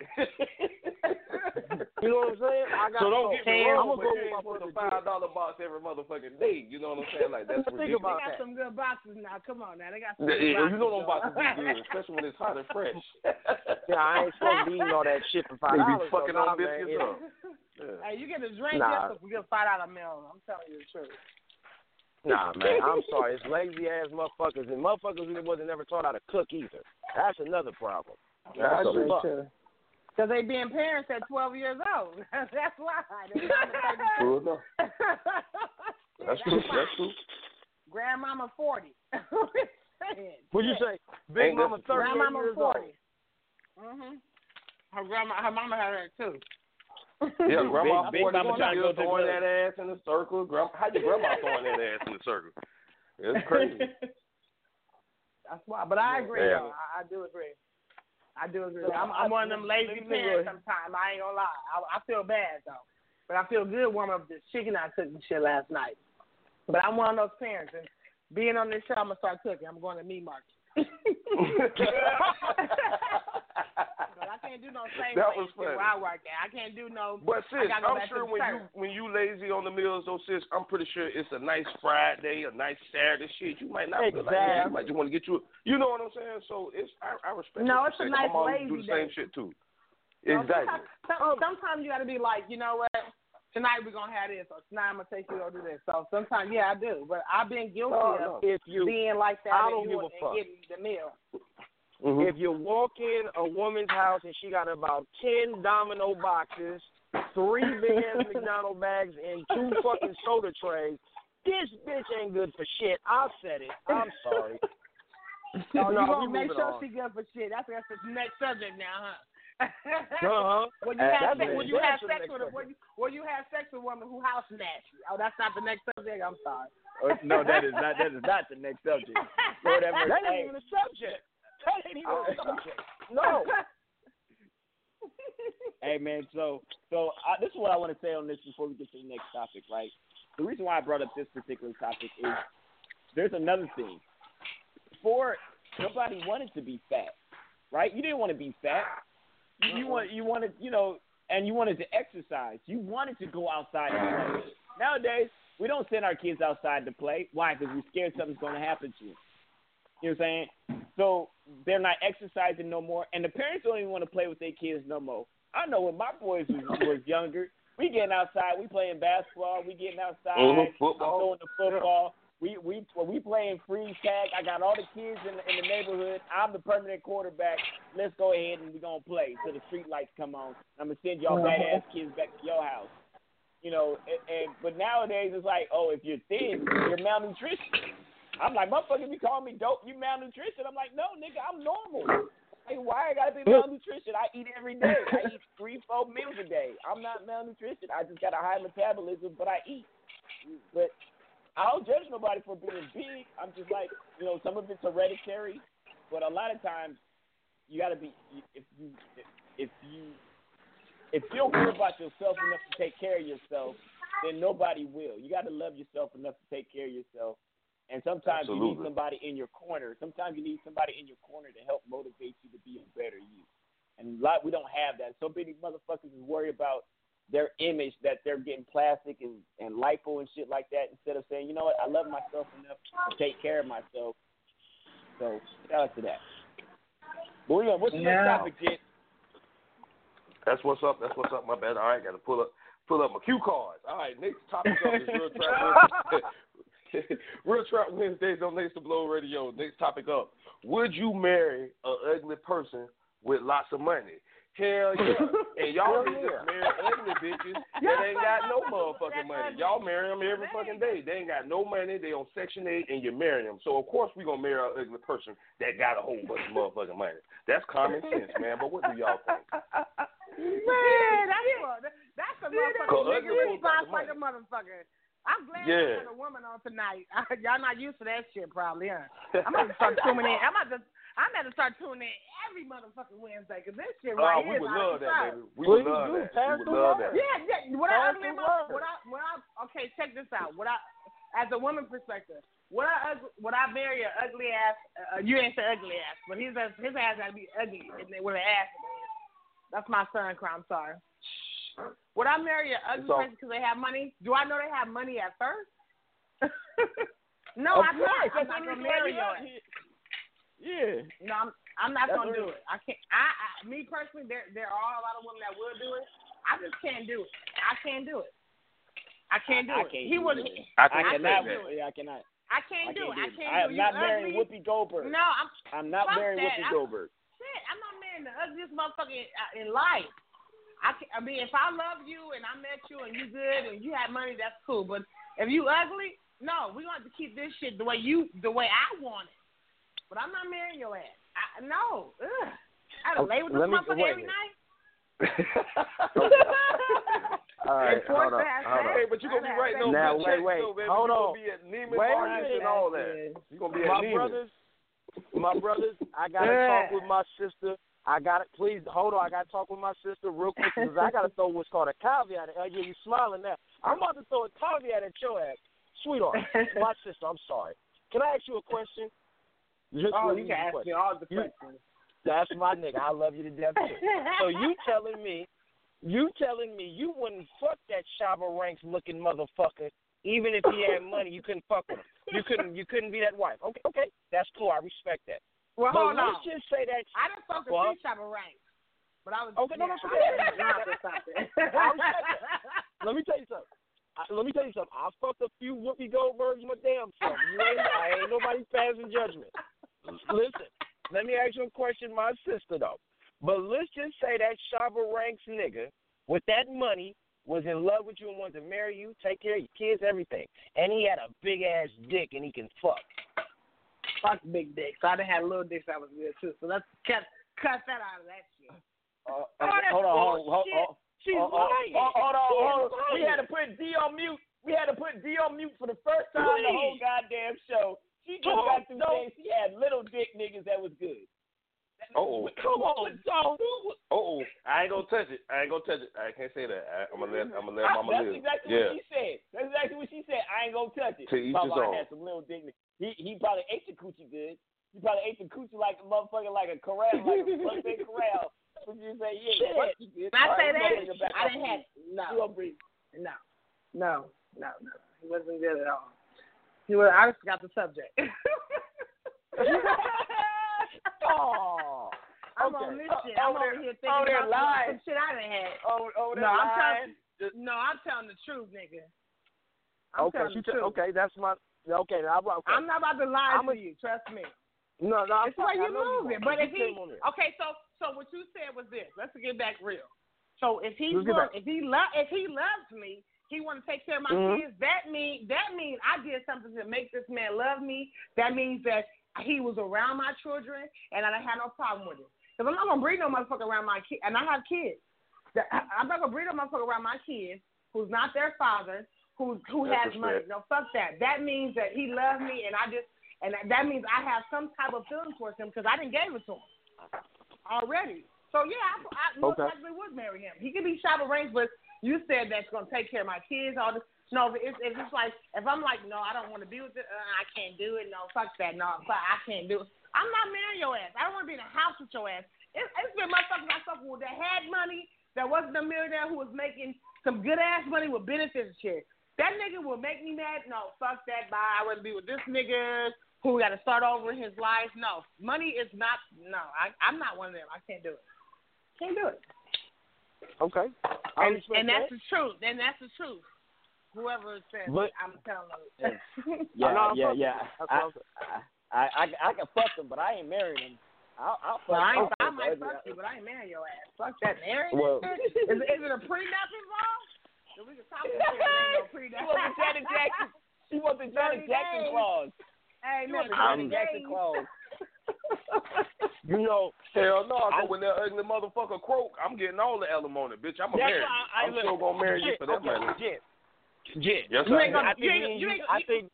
You know what I'm saying? I got so don't get me wrong, I'm but gonna you ain't go supposed to five dollar box every motherfucking day. You know what I'm saying? Like that's ridiculous. They got some good boxes now. Come on now, they got some Yeah, good yeah, boxes. you know them boxes be good, especially when it's hot and fresh. Yeah, I ain't supposed to be eating all that shit for five They dollars. be fucking so, on nah, biscuits man, up. Yeah. Hey, you get a drink Nah. just to get a five dollar meal. I'm telling you the truth. Nah, man, I'm sorry. It's lazy ass motherfuckers, and motherfuckers who wasn't never taught how to cook either. That's another problem. Yeah, I What the agree. fuck? Because they being parents at twelve years old. That's why. They True enough. That's true. That's true. Grandmama forty. What'd you say? Big Ain't Mama necessary. thirty Grandmama years forty. old. Mhm. Her grandma, her mama had her too. Yeah, grandma Big- big forty mama trying to go still to the throwing club. that ass in the circle. Grandma, how your grandma throwing that ass in the circle? It's crazy. That's why. But I agree, Yeah. though. I, I do agree. I do agree. I'm, I'm one of them lazy parents sometimes. I ain't gonna lie. I, I feel bad, though. But I feel good warming up this chicken I cooked and shit last night. But I'm one of those parents. And being on this show, I'm going to start cooking. I'm going to meat market. But I can't do no same That place was funny. where I work at. I can't do no. But sis, I gotta go I'm back sure to the when you church. when you lazy on the meals, though, sis, I'm pretty sure it's a nice Friday, a nice Saturday shit. You might not feel like that. You might just want to get you. You know what I'm saying? So it's I, I respect. No, what it's you a say. nice My mom lazy do the same day. shit too. You know, Exactly. Sometimes, sometimes you got to be like, you know what? Tonight we're going to have this, or tonight I'm going to take you to do this. So sometimes, yeah, I do. But I've been guilty No, of if you, being like that I and, don't give doing, a fuck. and getting the meal. Mm-hmm. If you walk in a woman's house and she got about ten domino boxes, three big ass McDonald's bags, and two fucking soda trays, this bitch ain't good for shit. I said it. I'm sorry. Oh, No, you we gonna make moving sure on. she good for shit. That's that's the next subject now, huh? Uh-huh. When you have That's sex, it. when you have That's the sex next with a when you, when you have sex with a woman who house snatched you. Oh, that's not the next subject. I'm sorry. Uh, no, that is not. That is not the next subject. Lord have mercy. That Hey, ain't even a subject. That ain't even a subject. No. Hey man, so so I, this is what I want to say on this before we get to the next topic, right? The reason why I brought up this particular topic is there's another thing. Before, nobody wanted to be fat, right? You didn't want to be fat. You, you want you wanted you know, and you wanted to exercise. You wanted to go outside and play. Nowadays, we don't send our kids outside to play. Why? Because we're scared something's going to happen to them. You know what I'm saying? So they're not exercising no more, and the parents don't even want to play with their kids no more. I know when my boys was, was younger, we getting outside, we playing basketball, we getting outside, Mm-hmm. I'm Football. throwing the football. We we well, we playing freeze tag. I got all the kids in the, in the neighborhood. I'm the permanent quarterback. Let's go ahead and we're gonna play till the street lights come on. I'm gonna send y'all badass kids back to your house. You know, and, and but nowadays it's like, oh, if you're thin, you're malnutrition. I'm like, motherfucker, you call me dope, you malnutrition. I'm like, no, nigga, I'm normal. Hey, why I gotta be malnutrition? I eat every day. I eat three, four meals a day. I'm not malnutrition. I just got a high metabolism, but I eat. But I don't judge nobody for being big. I'm just like, you know, some of it's hereditary, but a lot of times you gotta be if you if you if you don't care about yourself enough to take care of yourself, then nobody will. You gotta love yourself enough to take care of yourself. And sometimes Absolutely. you need somebody in your corner. Sometimes you need somebody in your corner to help motivate you to be a better you. And a lot we don't have that. So many motherfuckers is worried about their image, that they're getting plastic and, and lipo and shit like that, instead of saying, you know what, I love myself enough to take care of myself. So shout out to that. But yeah, what's the Yeah. next topic, Jit? That's what's up. That's what's up. My bad. All right, got to pull up pull up my cue cards. All right, next topic up is Real Trap Wednesdays. Real Trap Wednesdays on Next to Blow Radio. Next topic up: would you marry an ugly person with lots of money? Hell yeah. And y'all Hell niggas yeah. marry ugly bitches that ain't got no motherfucking money. Y'all marry them every fucking day. They ain't got no money. They on Section eight, and you marry them. So, of course, we going to marry an ugly person that got a whole bunch of motherfucking money. That's common sense, man. But what do y'all think? Man, that's what, that's a motherfucker. Cause Nigga ugly response folks got like a the motherfucker. I'm glad Yeah. you had a woman on tonight. Y'all not used to that shit, probably, huh? I'm gonna start tuning in. I'm gonna, I'm gonna start tuning in every motherfucking Wednesday, cause this shit Oh, right we here is would out love of that, control. baby. We Please would love do. that. Pass We would the love word. that. Yeah, yeah. What I Pass ugly the mother, word. what I, what I, okay, check this out. What I, as a woman perspective, would I would I marry an ugly ass? Uh, you ain't say ugly ass, but his ass, his ass got to be ugly and then with an ass. That's my son cry. I'm sorry. Would I marry an ugly So, person because they have money? Do I know they have money at first? No, Of I'm course, not. I'm that's not the gonna reason why marry you your out ass. here. Yeah. No, I'm, I'm not That's gonna real. do it. I can't. I, I, me personally, there there are a lot of women that will do it. I just can't do it. I can't do it. I can't do I, I it. can't He do would. it. I I can't cannot. do it. Yeah, I cannot. I can't I do it. I can't can't I do am it. not You marrying ugly? Whoopi Goldberg. No, I'm. I'm not fuck marrying that. Whoopi I'm- Goldberg. Shit, I'm not marrying the ugliest motherfucker in, uh, in life. I, can, I mean, if I love you and I met you and you good and you have money, that's cool. But if you ugly, no, we going to keep this shit the way you, the way I want it. But I'm not marrying your ass. I, no, ugh. I gotta lay with this Let me- motherfucker wait a every minute. night. All right, It's forced hold to on, have hold sex. on. Hey, but you're going to be writing those Now, good wait, checks, wait. though, baby. Hold You're on. going to be at Neiman Wait a Marcus minute. and all that. You're going to be at My Neiman. brothers, my brothers, I gotta Yeah. talk with my sister. I gotta please hold on. I gotta talk with my sister real quick because I gotta throw what's called a caveat. Uh, yeah, you smiling now. I'm about to throw a caveat at your ass, sweetheart. My sister, I'm sorry. Can I ask you a question? Just Oh, one you easy can ask question. me all the You- questions. That's my nigga. I love you to death too. So you telling me, you telling me you wouldn't fuck that Shabba Ranks looking motherfucker, even if he had money, you couldn't fuck with him. You couldn't. You couldn't be that wife. Okay, okay, that's cool. I respect that. Well, but hold let's on. just say that. I didn't fuck with Well, three Shabba Ranks, but I was. Okay, no, no, yeah, forget it. I- no, I'm just stopping. I respect that. Let me tell you something. I, let me tell you something. I fucked a few Whoopi Goldbergs my damn self. You ain't, I ain't nobody passing judgment. Listen, let me ask you a question, my sister though. But let's just say that Shabba Ranks nigga with that money was in love with you and wanted to marry you, take care of your kids, everything, and he had a big ass dick and he can fuck. Fuck big dicks. I done had little dicks that was good too. So let's cut cut that out of that shit. Uh, Oh, that's hold on, hold on, hold bullshit. on. She's hold on, lying. hold on, hold on, She's hold on. We lying. had to put D on mute. We had to put D on mute for the first time in the whole Please. goddamn show. She just Come got on, through no. saying she had little dick niggas that was good. Oh, Come on, dog. oh, I ain't gonna touch it. I ain't gonna touch it. I can't say that. I, I'm gonna let, I'm gonna let I- Mama That's live. exactly yeah. what she said. That's exactly what she said. I ain't gonna touch it. To each Talking his about I own. had some little dick niggas. He he probably ate the coochie good. He probably ate the coochie like a motherfucker, like a corral, like a birthday corral. But you say, yeah, Shit. what you good? When I All say right, we that, gonna bring it back I up. didn't have We no, gonna bring- no, no, no, no. He wasn't good at all. He was. I just forgot the subject. Oh, I'm okay. on this O- shit. I'm over over there- here thinking over there about some- lying. some shit I done had. Over, over there No, I'm lying. telling. No, I'm telling the truth, nigga. I'm Okay, telling she the t- truth. okay, that's my. Okay, now, okay. I'm not about to lie I'm to a- you. Trust me. No, no, It's the way I you know move it. won't. But You if he, came on there. okay, so so what you said was this. Let's get back real. So if he's Let's get willing, back. if he love, if he loves me, he want to take care of my Mhm. kids. That mean that means I did something to make this man love me. That means that he was around my children, and I didn't have no problem with it. Because I'm not gonna breed no motherfucker around my kids, and I have kids. That- I'm not gonna breed no motherfucker around my kids who's not their father, who who That's has money. respect. No, fuck that. That means that he loves me, and I just, and that, that means I have some type of feeling towards him because I didn't give it to him already. So yeah, I, I most Okay. likely would marry him. He could be Shabba Ranks, but you said that's gonna take care of my kids. All this. No, if it's, if it's like if I'm like, no, I don't want to be with it. Uh, I can't do it. No, fuck that. No, fuck, I can't do it. I'm not marrying your ass. I don't want to be in a house with your ass. It, it's been motherfuckers I fuck with that had money, that wasn't a millionaire, who was making some good ass money with benefits and shit. That nigga will make me mad. No, fuck that. Bye. I'd rather be with this nigga who got to start over in his life. No, money is not. No, I, I'm not one of them. I can't do it. Can't do it. Okay. I And, respect and that's that. the truth. And that's the truth. Whoever says But- it, I'm telling them. Yeah, I know, I'm yeah, fucking- yeah. that's I, what I'm I, I, I, I can fuck him, but I ain't marrying him. I'll, I'll fuck. Well, I, ain't, I'll I fuck might the fuck ugly- you, but I ain't marrying your ass. Fuck that, marriage. Well- is, is it a prenup involved? So we can talk about it. Ain't no prenup. She wants the Janet Jackson. She wants the Janet thirty Jackson days. clause. Hey, She man, wants the thirty Janet Jackson days. clause. You know, Hell no, I- but when that ugly motherfucker croak, I'm getting all the alimony, bitch. I'm a that's marry. why I, I I'm look, sure gonna marry you Jen, for that okay, money. Jen, Jen. Yes, You I ain't gonna- am. I think you me ain't- and you you- ain't- I think.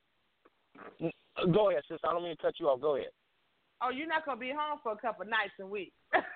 Go ahead, sister. I don't mean to cut you off. Go ahead. Oh, you're not gonna be home for a couple nights and weeks.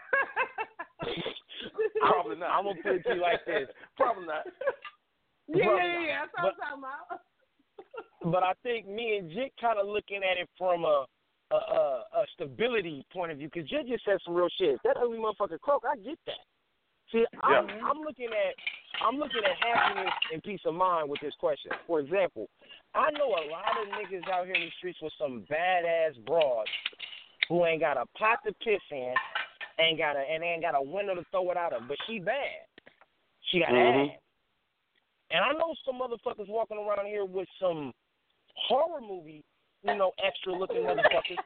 Probably not. I'm gonna put it to you like this. Probably not. Yeah, Probably yeah, yeah. That's what I'm talking about. but I think me and Jit kind of looking at it from a a, a a stability point of view. Because Jit just said some real shit. That ugly motherfucker croak. I get that. See, I'm, Yeah. I'm looking at I'm looking at happiness and peace of mind with this question. For example, I know a lot of niggas out here in the streets with some badass broads who ain't got a pot to piss in, ain't got a and ain't got a window to throw it out of, but she bad. She got Mhm. ass. And I know some motherfuckers walking around here with some horror movie, you know, extra looking motherfuckers.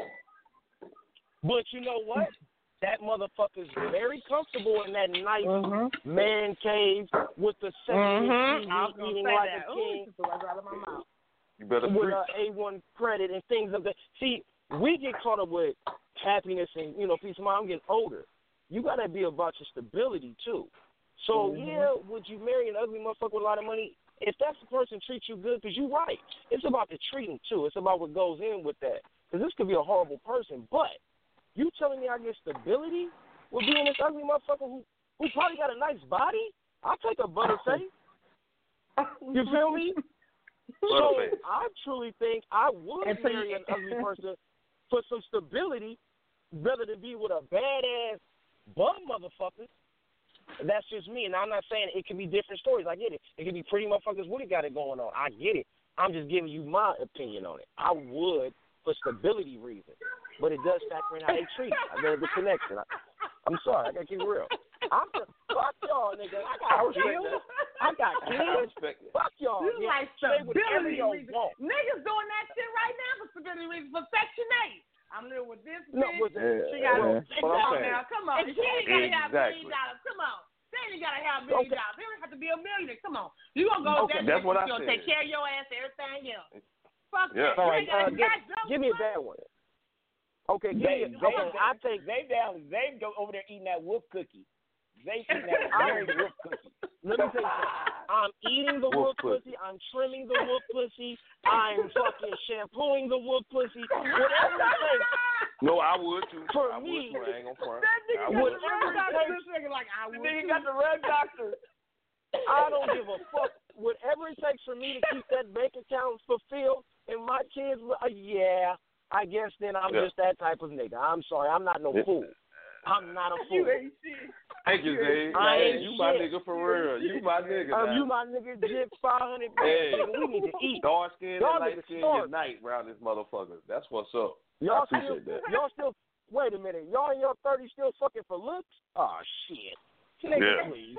But you know what? That motherfucker's very comfortable in that nice Mm-hmm. man cave with the sexual Mm-hmm. I was T V gonna eating say like that. a Ooh, king it's right out of my mouth. You better with preach. uh, A one credit and things of that. See, we get caught up with happiness and, you know, peace of mind. I'm getting older. You got to be about your stability, too. So, Mhm. yeah, would you marry an ugly motherfucker with a lot of money? If that's the person treats you good, because you're right. It's about the treating, too. It's about what goes in with that. Because this could be a horrible person. But you telling me I get stability with being this ugly motherfucker who, who probably got a nice body? I'll take a butterface. You feel me? So Butterface. I truly think I would And so marry you- an ugly person for some stability rather than be with a badass bum motherfucker. That's just me, and I'm not saying it can be different stories. I get it. It can be pretty motherfuckers Woody got it going on. I get it. I'm just giving you my opinion on it. I would for stability reasons, but it does factor in how they treat. I got the connection. I, I'm sorry. I got to keep it real. I'm the, fuck y'all, nigga. I got kids. I got I kids. respect it. Fuck y'all. You Yeah. like Say whatever stability y'all reasons. want. Niggas doing that shit right now for stability reasons. For Section eight. I'm living with this No, bitch. with Yeah, She got yeah. come What I'm on saying. now. Come on. She ain't gotta have a Exactly. million dollars. Come on. They ain't gotta have a million Okay. dollars. They don't have to be a millionaire. Come on. You gonna go Okay, with that that's bitch, what I she gonna said. take care of your ass and everything else. Fuck Yeah. that. All You right, ain't gotta uh, give, cash up give me a with bad one. Okay, give Zay, me. Zay, Okay, Zay, I take. Zay down. Zay go over there eating that wolf cookie. Zay eating that very wolf cookie. Let me tell you something. I'm eating the wolf, Wolf pussy. pussy. I'm trimming the wolf pussy. I'm fucking shampooing the wolf pussy. Whatever it takes. No, I would too. For I me, would too. I ain't gonna front. That nigga I got would. the rug doctor. This nigga like, I The would nigga too. got the rug doctor. I don't give a fuck. Whatever it takes for me to keep that bank account fulfilled and my kids, uh, yeah, I guess then I'm Yeah. just that type of nigga. I'm sorry. I'm not no Yeah. fool. I'm not a You fool. ain't shit. Thank you, Zay. I Hey, ain't you my shit. nigga for real. You my nigga. Um, now. you my nigga, Jip five hundred. Hey. Nigga, we need to eat. Dark skin Y'all and light niggas skin starving. unite around this motherfucker. That's what's up. Y'all I still, appreciate that. y'all still, wait a minute. Y'all in your thirties still fucking for looks? Oh, shit. Nigga, Yeah. please.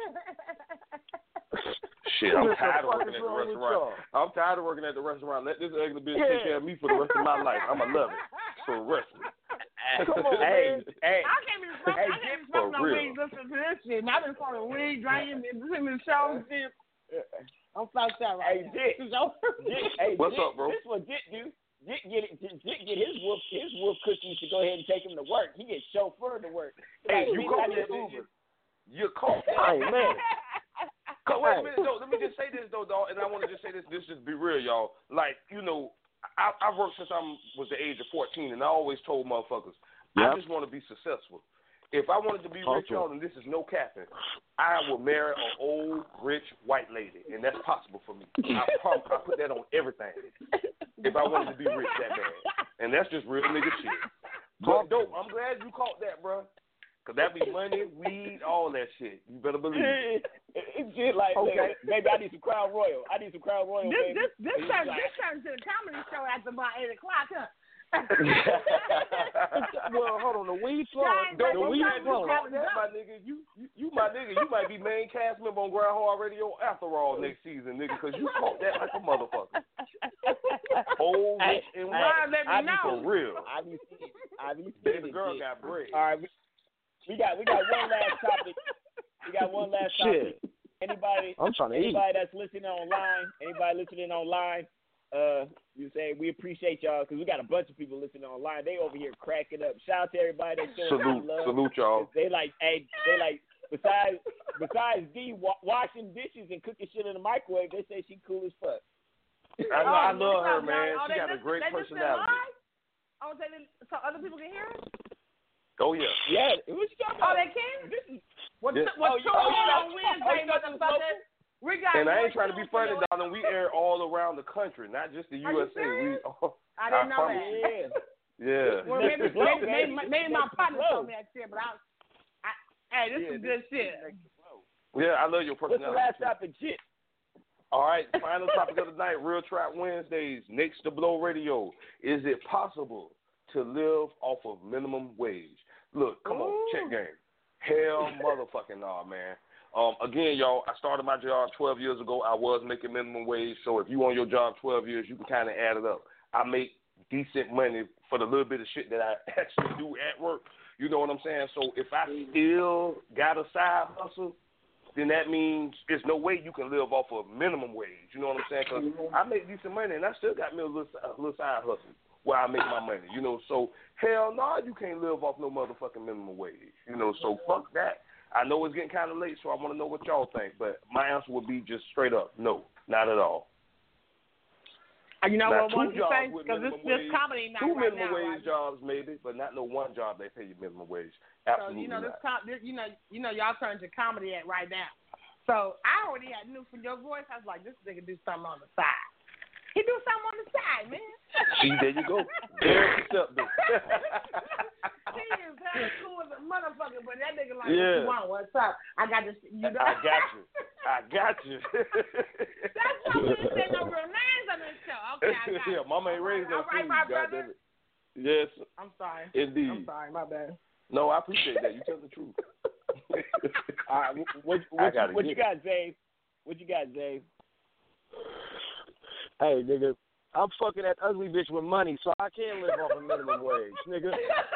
Shit, I'm What the tired of fuck working is at the wrong with restaurant. I'm tired of working at the restaurant. Let this ugly bitch Yeah. take care of me for the rest of my life. I'ma love it. For real. Come on, Hey, man. hey. I can't be smoking. Hey, I can't be for smoking no real. weed listening to this shit. And I've been smoking weed, drinking, and listening to shows. and shit. I'm fucked up right Hey, now. Dick. So- Dick, hey, What's Dick, up, bro? This is what Dick do. Dick get it. Dick get his wolf. His wolf cookies to go ahead and take him to work. He gets chauffeured to work. Hey, Like, you he caught got that, his didn't Uber. you? You caught that. Hey, man. Cause wait a Hey. minute, though. Let me just say this, though, dog. And I want to just say this. This just be real, y'all. Like, you know, I, I've worked since I was the age of fourteen, and I always told motherfuckers, I Yep. just want to be successful. If I wanted to be rich, Okay. y'all, and this is no capping, I would marry an old, rich white lady, and that's possible for me. I promise. I put that on everything. If I wanted to be rich that bad, and that's just real nigga shit. But dope, I'm glad you caught that, bro. Cause that be money, weed, all that shit. You better believe it. It's just like, Okay. baby, I need some Crown Royal. I need some Crown Royal, This baby. this this And he's turns like, this turns to a comedy show after about eight o'clock, huh? Well, hold on. The weed Giant flowing. baby, The Don't weed glad you flowing. caught that, my nigga. You, you, you my nigga. You might be main cast member on Groundhog Radio after all next season, nigga. Cause you caught that like a motherfucker. Old, Hey, rich, and hey, white. let me I be know. For real. I be seeing, I be Baby seeing girl it. got bread. All right, we, we got we got one last topic. We got one last topic. Shit. Anybody, I'm trying to eat. anybody that's listening online, anybody listening online, uh, you say we appreciate y'all because we got a bunch of people listening online. They over here cracking up. Shout out to everybody that's showing Salute, love. salute y'all. They like, hey, they like. Besides, besides D wa- washing dishes and cooking shit in the microwave, they say she cool as fuck. I, know, I Oh, love her, y'all- man. oh, She they got a listen- great they listen personality. live? Oh, they didn't- so other people can hear it? Oh yeah. Yeah, what you talking Oh, about? they can? This is What's Yeah. what's Oh, you- going oh, you on thought- on oh, Wednesday, you thought this was motherfucker? We got and I more ain't trying to be shows for funny, your- darling. We air all around the country, not just the Are U you S A. We, serious? oh, I didn't know promise that. you. Yeah. Well, maybe, Blow, maybe, baby. maybe, maybe my Make it partner blow. told me that shit, but I, I hey, this Yeah, is good shit. Yeah, I love your What's the personality. last too. topic, shit? All right, final topic of the night, Real Trap Wednesdays, Next to Blow Radio. Is it possible to live off of minimum wage? Look, come Ooh. on, check game. Hell motherfucking nah, man. Um, again, y'all, I started my job twelve years ago. I was making minimum wage, so if you on your job twelve years, you can kind of add it up. I make decent money for the little bit of shit that I actually do at work. You know what I'm saying? So if I still got a side hustle, then that means there's no way you can live off of minimum wage. You know what I'm saying? Because I make decent money, and I still got me a little, a little side hustle where I make my money. You know, so hell no, nah, you can't live off no motherfucking minimum wage. You know, so fuck that. I know it's getting kind of late, so I want to know what y'all think. But my answer would be just straight up, no, not at all. You know now, what one two you jobs say? with Because this minimum this wage, comedy night two right minimum now, wage right? jobs maybe, but not no one job they pay you minimum wage. So Absolutely you know this, not. com- this, you know, you know, y'all turn to comedy at right now. So I already had knew from your voice. I was like, this nigga do something on the side. He do something on the side, man. See, there you go. Very acceptable. He is very cool as a motherfucker, but that nigga like, Yeah. what you want? What's up? I got this. You know? I got you. I got you. That's why we didn't say no real names on this show. Okay, I got Yeah, it. mama ain't raised no All right, food, my goddamn brother. it. Yes, I'm sorry. indeed. I'm sorry, my bad. No, I appreciate that. You tell the truth. All right, what, I what, gotta what you get got, Zay? What you got, Zay? Hey, nigga, I'm fucking that ugly bitch with money, so I can't live off a minimum wage, nigga.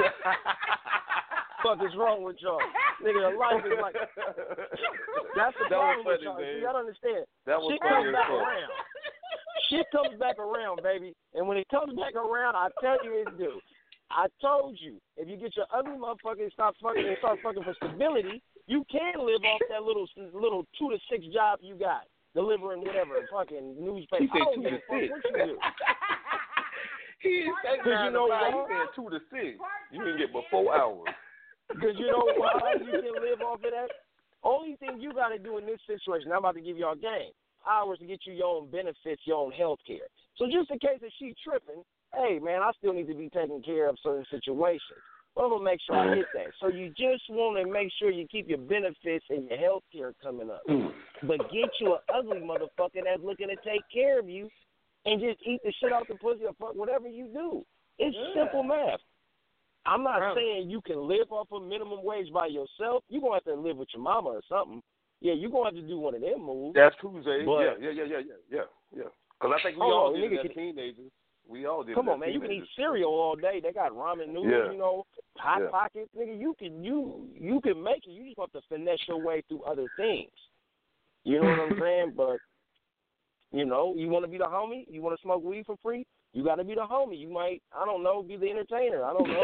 Fuck is wrong with y'all? Nigga, life is like... That's the That was problem with funny, y'all. man. You gotta understand. That was Shit funny comes as back fuck. around. Shit comes back around, baby. And when it comes back around, I tell you it's due. I told you, if you get your ugly motherfucker and stop fucking and start fucking for stability, you can live off that little little two to six job you got, delivering whatever fucking newspaper. He said I don't two give to a fuck six. what you do. He didn't say Because you nine to know five. He what? said two to six. You didn't get but four hours. Because you know why you can live off of that? Only thing you got to do in this situation, I'm about to give y'all a game, hours to get you your own benefits, your own health care. So just in case that she tripping, hey, man, I still need to be taking care of certain situations. Well, I'm going to make sure I hit that. So you just want to make sure you keep your benefits and your health care coming up. But get you an ugly motherfucker that's looking to take care of you and just eat the shit out the pussy or fuck whatever you do. It's Yeah. simple math. I'm not Right. saying you can live off of minimum wage by yourself. You're going to have to live with your mama or something. Yeah, you're going to have to do one of them moves. That's true, Zay. But- Yeah, yeah, yeah, yeah, yeah, yeah, yeah. Because I think we Hold all on, did nigga it as can- teenagers. We all did Come it on, as man. You can eat teenagers. cereal all day. They got ramen noodles, Yeah. you know, hot Yeah. pockets, nigga. You can you you can make it. You just have to finesse your way through other things. You know what I'm saying? But you know, you want to be the homie. You want to smoke weed for free. You got to be the homie. You might, I don't know, be the entertainer. I don't know.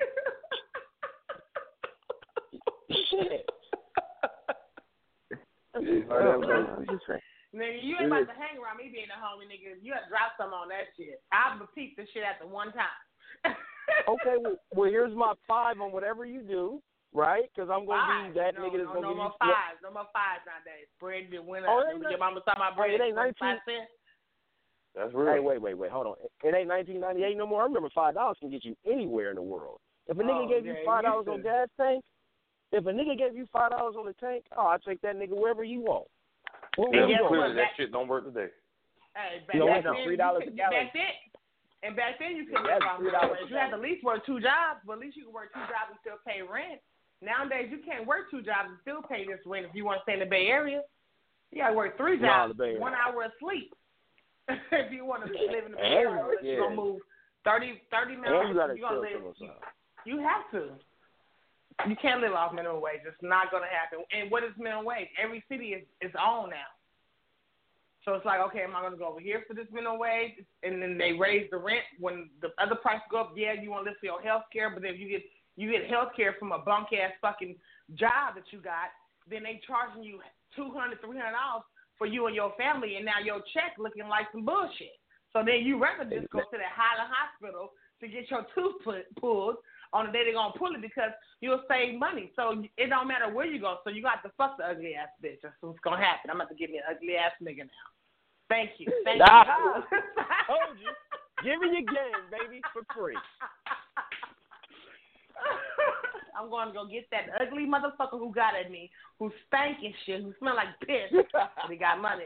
Shit. Nigga, you ain't about to hang around me being a homie, nigga. You got to drop some on that shit. I'll repeat the shit at the one time. Okay, well, well, here's my five on whatever you do, right? Because I'm going to Five. be that no, nigga that's no, going to no give more you. fives. No more fives nowadays. Bread did win Oh, up. it ain't Your no- mama talking about bread. Hey, it ain't twenty-five nineteen cents. That's real. Hey, wait, wait, wait, hold on. It ain't nineteen ninety-eight no more. I remember five dollars can get you anywhere in the world. If a nigga Oh, gave yeah, you it five dollars used on to. gas tank, if a nigga gave you five dollars on the tank, oh, I take that nigga wherever you want. Where Yeah, we guess going? clearly what? that shit don't work today. Hey, back, No, back it don't. then, Three dollars you a could- gallon. Back then, and back then you couldn't Yeah, live off three minimum dollars wage. a You had to gallon. at least work two jobs, but at least you could work two jobs and still pay rent. Nowadays, you can't work two jobs and still pay this rent if you want to stay in the Bay Area. You got to work three Nah, jobs, the Bay Area. one hour of sleep. If you want to live in the Bay And- Area, or you're yeah. going to move thirty, thirty And minutes. you got to you're gonna chill live, to yourself. you have to. You can't live off minimum wage. It's not going to happen. And what is minimum wage? Every city is its own now. So it's like, okay, am I going to go over here for this minimum wage? And then they raise the rent. When the other prices go up, yeah, you want to live for your health care, but then if you get you get health care from a bunk-ass fucking job that you got, then they charging you two hundred dollars, three hundred dollars for you and your family, and now your check looking like some bullshit. So then you rather just go to that Highland Hospital to get your tooth put, pulled, on the day they're gonna pull it because you'll save money. So it don't matter where you go. So you got to fuck the ugly ass bitch. That's what's gonna happen. I'm about to give me an ugly ass nigga now. Thank you. Thank nah, you. Told you. Give me your game, baby, for free. I'm going to go get that ugly motherfucker who got at me, who's stinking shit, who smell like piss, but he got money.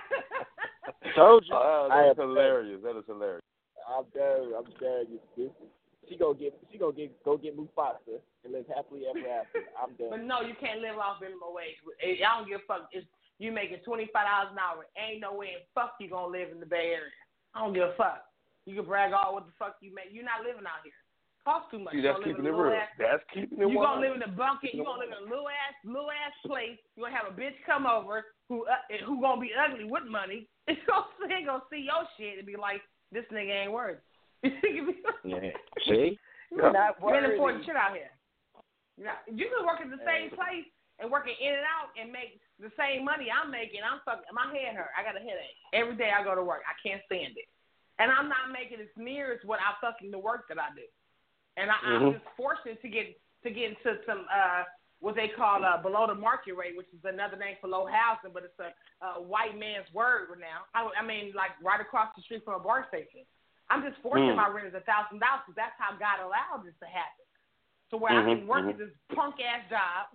Told you. Uh, I that's am hilarious. That is hilarious. I'm done. I'm done. You She gonna get. She gonna get. Go get Mufasa and live happily ever after. I'm done. But no, you can't live off minimum wage. I don't give a fuck. It's, you making twenty-five dollars an hour. Ain't no way in fuck you gonna live in the Bay Area. I don't give a fuck. You can brag all what the fuck you make. You're not living out here. Cost too much. See, that's keeping it real. Ass, that's keeping it You one. gonna live in a bunker. You gonna live in a little ass, little ass place. You gonna have a bitch come over who uh, who gonna be ugly with money. It's gonna he gonna see your shit and be like, this nigga ain't worth it. Yeah. See, you're not worth important shit out here. You know, you can work at the same place and working in and out and make the same money I'm making. I'm fucking my head hurt. I got a headache every day I go to work. I can't stand it, and I'm not making as near as what I fucking the work that I do. And I, mm-hmm. I'm just fortunate to get to get into some uh, what they call uh, below the market rate, which is another name for low housing, but it's a, a white man's word now. I, I mean, like right across the street from a bar station. I'm just fortunate mm. my rent is a thousand dollars because that's how God allowed this to happen. So where mm-hmm. I can work mm-hmm. at this punk ass job,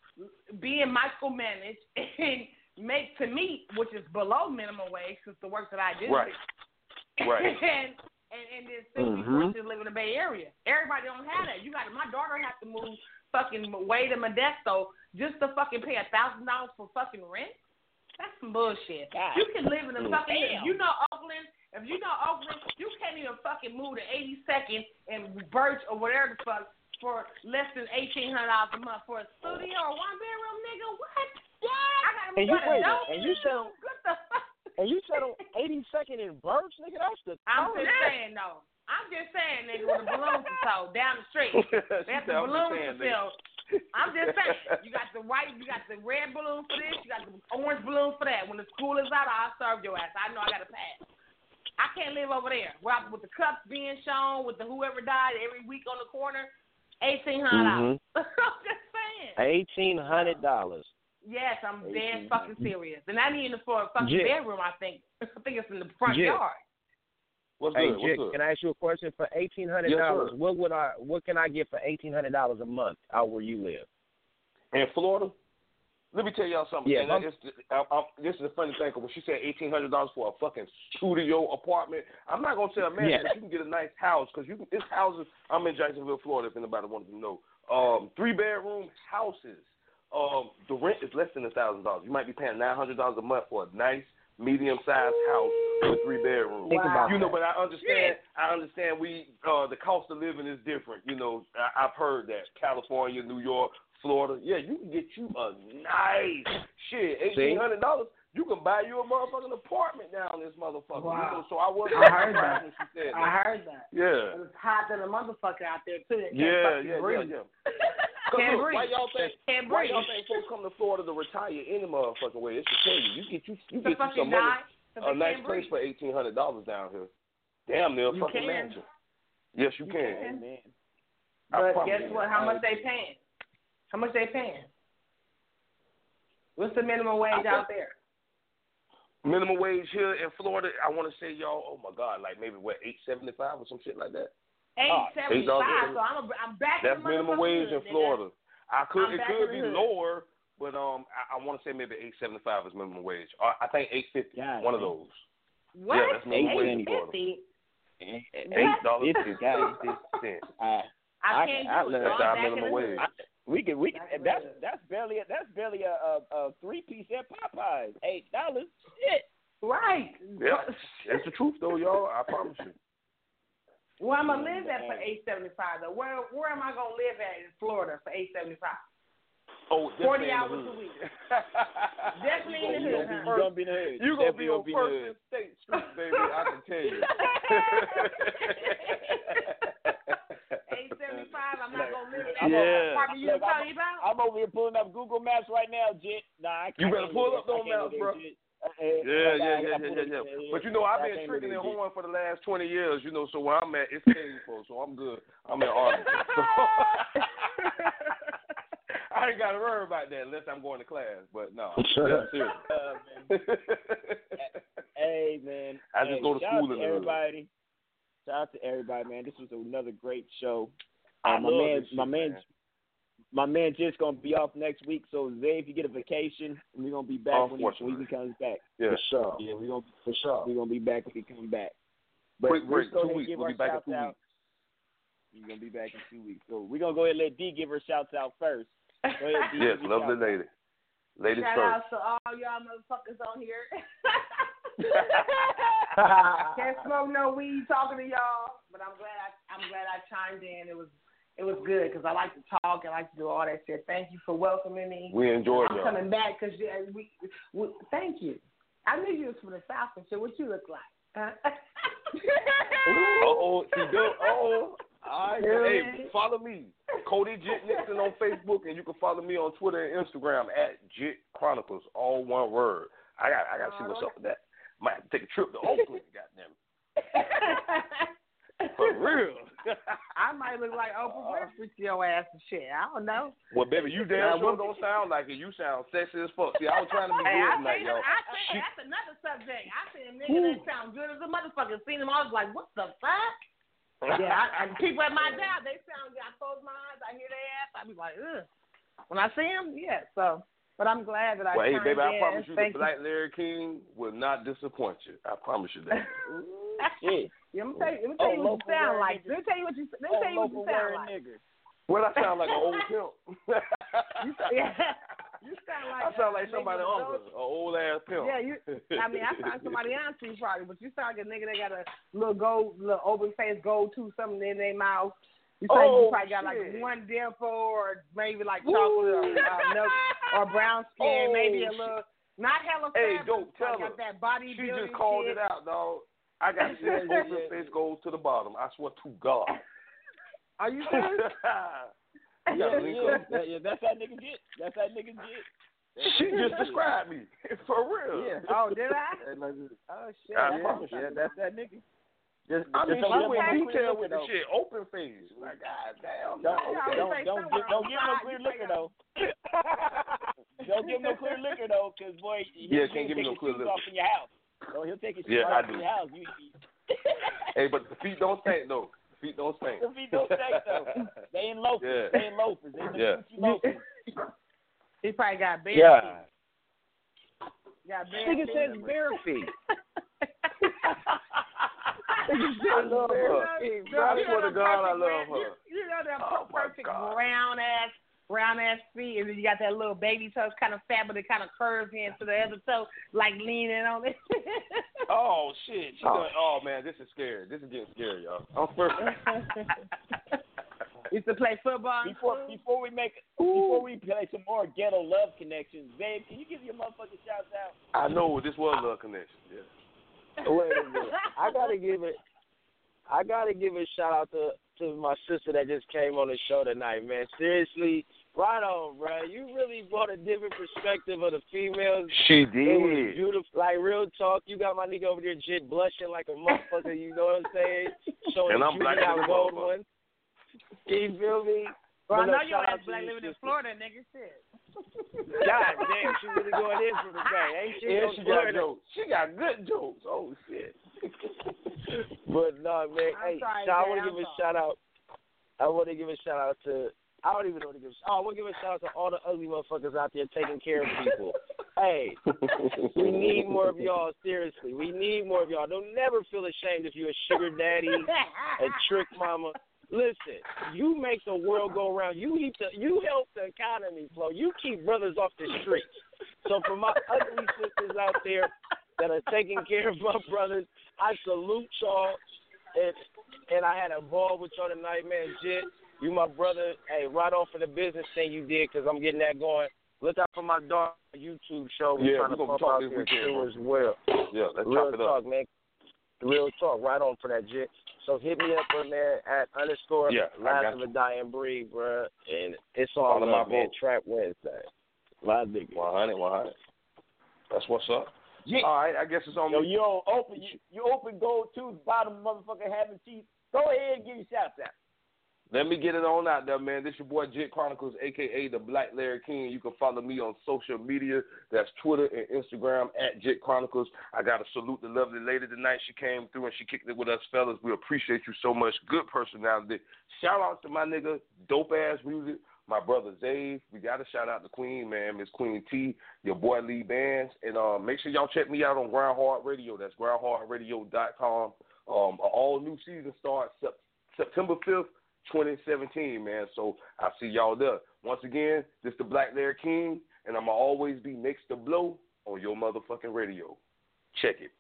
being micromanaged, and make to me, which is below minimum wage, since the work that I do. Right. Right. and, And, and then still be mm-hmm. forced to live in the Bay Area. Everybody don't have that. You got my daughter has to move fucking way to Modesto just to fucking pay a thousand dollars for fucking rent. That's some bullshit. God. You can live in the fucking. If you know Oakland, if you know Oakland, you can't even fucking move to eighty-second and Birch or whatever the fuck for less than eighteen hundred dollars a month for a studio or one bedroom, nigga. What? What? I gotta and you wait, and you said what the fuck? And you said on eighty-second in Birch, nigga, that's the I'm just saying, though. I'm just saying, nigga, with the balloons to sell down the street. That's the balloons to sell. I'm just saying, you got the white, you got the red balloon for this, you got the orange balloon for that. When the school is out, I'll serve your ass. I know I got to pass. I can't live over there. Where I, with the cups being shown, with the whoever died every week on the corner, eighteen hundred dollars. Mm-hmm. I'm just saying. eighteen hundred dollars. Yes, I'm dead fucking serious. And I need it for a fucking Jit. bedroom, I think. I think it's in the front Jit. yard. What's hey, good? Jit, What's good? Can I ask you a question? For eighteen hundred dollars, yes, what would I? What can I get for eighteen hundred dollars a month out where you live? In Florida? Let me tell y'all something. Yeah, and it's, I, I, this is a funny thing, because when she said eighteen hundred dollars for a fucking studio apartment, I'm not going to tell a man yeah. that you can get a nice house, because you can, it's houses. I'm in Jacksonville, Florida, if anybody wanted to know. Um, three-bedroom houses. Um, the rent is less than a thousand dollars. You might be paying nine hundred dollars a month for a nice, medium-sized house with three bedrooms. Wow. You know, but I understand. I understand. We uh, the cost of living is different. You know, I, I've heard that California, New York, Florida. Yeah, you can get you a nice shit. Eighteen hundred dollars. You can buy you a motherfucking apartment down this motherfucker. Wow. You know, so I wasn't I heard that. when she said that. I heard that. Yeah. It's hot than a motherfucker out there too. They can't Yeah, fucking yeah, breathe. yeah, yeah. Can't look, breathe. why y'all think? Can't Why breathe. y'all think folks come to Florida to retire any motherfucking way? It's to tell you, you get you, you To get you fucking some money, die, a nice place breathe. for eighteen hundred dollars down here. Damn near a You fucking can. mansion. Yes, you, You can. can. I But promise guess you. what? How much they paying? How much they paying? What's the minimum wage out there? Minimum wage here in Florida, I want to say y'all, oh my God, like maybe what eight seventy five or some shit like that. Eight seventy five. So I'm a, I'm back. That's in the minimum wage in hood, Florida. I could I'm it back could in be the hood. lower, but um I, I want to say maybe eight seventy five is minimum wage. Or I think eight fifty. God, one of man. those. What? Yeah, that's minimum wage in eight Florida. fifty. Eight dollars fifty cents. I, I can't I, do it. I, So That's our I'm back in minimum the wage. hood. I, we can we can Back in the that's hood. that's barely a, that's barely a, a, a three piece at Popeyes. Eight dollars. Shit. Right. Yeah, that's the truth though, y'all. I promise you. Where I'm gonna live at for eight seventy five though? Where where am I gonna live at in Florida for eight seventy five? Oh, Forty definitely in the hours a hood. week. Definitely in the You hood. gonna be, huh? you gonna be in the hood. You gonna be Definitely on gonna be in the First hood. and State Street, baby. I can tell you. eight seventy five. I'm not gonna live in I'm that over- apartment you look, were I'm- telling me about. I'm over here pulling up Google Maps right now, Jit. Nah, I You can't better go pull there. up those I can't maps, go bro. there, Jit. Uh, Yeah, yeah, yeah, yeah, yeah, yeah. But you know, I've been tricking and horn for the last twenty years. You know, so where I'm at, it's painful. So I'm good. I'm in Arlington. So I ain't got to worry about that unless I'm going to class. But no, yeah, seriously. Uh, man. Hey man, I just hey, go to shout school out in to the everybody. Shout out to everybody, man. This was another great show. Uh, I my love man, this shit, my man, man. my man, just gonna be off next week. So Zay, if you get a vacation, we're gonna be back when he, when he comes back. Yeah, for sure. Yeah, we're gonna for sure. We're gonna be back when he comes back. But Quick break, let's go two ahead and weeks. give We'll our be back in shouts two out. weeks. We're gonna be back in two weeks. So we're gonna go ahead and let D give her shouts out first. Go ahead, D. Yes, give your lovely shouts out. lady. Ladies Shout first. out to all y'all motherfuckers on here. Can't smoke no weed talking to y'all, but I'm glad I I'm glad I chimed in. It was it was good because I like to talk. I like to do all that shit. Thank you for welcoming me. We enjoyed I'm y'all. coming back because yeah, we, we. Thank you. I knew you was from the South and shit. What you look like? Huh? Oh, he do. Oh, all right. Yeah. Hey, follow me, Cody Jit Nixon on Facebook, and you can follow me on Twitter and Instagram at Jit Chronicles, all one word. I got, I got to see what's up with that. Might have to take a trip to Oakland, goddamn it. For real. I might look like Oprah Winfrey to your ass and shit. I don't know. Well, baby, you damn sure don't sound like it. You sound sexy as fuck. See, I was trying to be Hey, good I tonight, seen y'all. him, I seen, She- that's another subject. I seen a nigga that sound good as a motherfucker. Seen him, I was like, what the fuck? Yeah, I, and people at my job, they sound good. I close my eyes, I hear their ass, I be like, ugh. When I see them, yeah. So, but I'm glad that I. Well, hey, baby, I in. promise you, Thank the Black Larry King will not disappoint you. I promise you that. Shit. Yeah, let me tell you, let me tell Oh, you what you local sound word like. nigga. Let me tell you what you. Let me Oh, tell you what you local sound word like. nigga. Well, I sound like an old pimp. You, yeah, you sound like. I sound a like somebody nigga uncle, with an old ass pimp. Yeah, you. I mean, I sound like somebody auntie probably, but you sound like a nigga that got a little gold, little open face gold tooth, something in their mouth. You sound like Oh, you probably got like shit. one dimple or maybe like chocolate or uh, milk or brown skin, Oh, maybe a shit. little not hella Hey, fat, dope, but tell got her. that body She building just called shit. it out, dog. I got six open face goes to the bottom. I swear to God. Are you serious? Yeah, yeah, yeah, yeah, that's how niggas get. That's how niggas get. That's She how just niggas described me. For real. get. Yeah. Oh, did I? Oh shit. I Yeah, promise you. yeah, that's that nigga. Just, I mean, just she don't went give no detail clear with liquor, the shit. Open face. Like, God damn. Don't I don't would say don't somewhere give don't give no outside, clear you liquor think though. Don't give him no clear liquor though, cause boy, he'll, Yeah, he'll can't give me take no his clear shoes liquor. off in your house. So he'll take his shoes Yeah, off I in do. your house. You, Hey, but the feet don't stink, though. The feet don't stink. the feet don't stink though. They ain't loafers. Yeah. They ain't loafers. They just Yeah. Gucci loafers. He probably got bare Yeah. feet. Got bare Nigga feet. says bare feet. I love her. I swear to God, I love her. You, you know that Oh, my perfect God. brown ass, brown ass feet, and then you got that little baby toe, kind of fat, but it kind of curves in to the other toe, like leaning on it. Oh, shit. She Oh. Gonna, oh, man, this is scary. This is getting scary, y'all. I'm first. Used to play football. in Before school. before we make before we play some more ghetto love connections, babe, can you give your motherfucking shouts out? I know this was a connection. Yeah. Wait a minute. I gotta give it. I gotta give a shout out to to my sister that just came on the show tonight, man. Seriously, right on, bro. You really brought a different perspective of the females. She It was did. beautiful. Like, real talk, you got my nigga over there jit blushing like a motherfucker, you know what I'm saying? Showing And I'm the black juvenile as a gold motherfucker. one. You feel me? Well, I But know look, your shout ass out to black you, living in sister. Florida, nigga. Shit. God damn, she really going in for the day, ain't she? Yeah, On she got Florida. jokes. She got good jokes. Oh, shit. But no, man. I'm Hey, sorry, so I Jay, want to I'm give a sorry. shout out. I want to give a shout out to. I don't even know what to give. Oh, I want to give a shout out to all the ugly motherfuckers out there taking care of people. Hey, we need more of y'all. Seriously, we need more of y'all. Don't never feel ashamed if you're a sugar daddy, a trick mama. Listen, you make the world go around. You keep the, you help the economy flow. You keep brothers off the streets. So for my ugly sisters out there that are taking care of my brothers, I salute y'all. And and I had a ball with y'all tonight, man. Jit, you my brother. Hey, right on for the business thing you did, because I'm getting that going. Look out for my daughter YouTube show. We're Yeah, trying we to gonna pump talk out this there weekend, too bro. as well. Yeah, let's Real chop it talk, up. man. Real talk, right on for that, Jit. So hit me up on there at underscore Yeah, I last got of you. a dying breed, bruh. And it's all All of my love, man. votes. Trap Wednesday. Live nigga. one hundred, one hundred. That's what's up. Yeah. All right, I guess it's on Yo, me. you don't open you, you open gold tooth, bottom motherfucker having teeth. Go ahead and give your shout out. Let me get it on out there, man. This your boy Jit Chronicles, a k a the Black Larry King. You can follow me on social media. That's Twitter and Instagram at Jit Chronicles. I got to salute the lovely lady tonight. She came through and she kicked it with us fellas. We appreciate you so much. Good personality. Shout out to my nigga, dope-ass music, my brother Zave. We got to shout out to Queen, man, Miss Queen T, your boy Lee Bands. And uh, make sure y'all check me out on Ground Hard Radio. That's ground hard radio dot com. Um, all new season starts September fifth. twenty seventeen, man. So I'll see y'all there. Once again, this the Black Larry King, and I'm going to always be next to Blow on your motherfucking radio. Check it.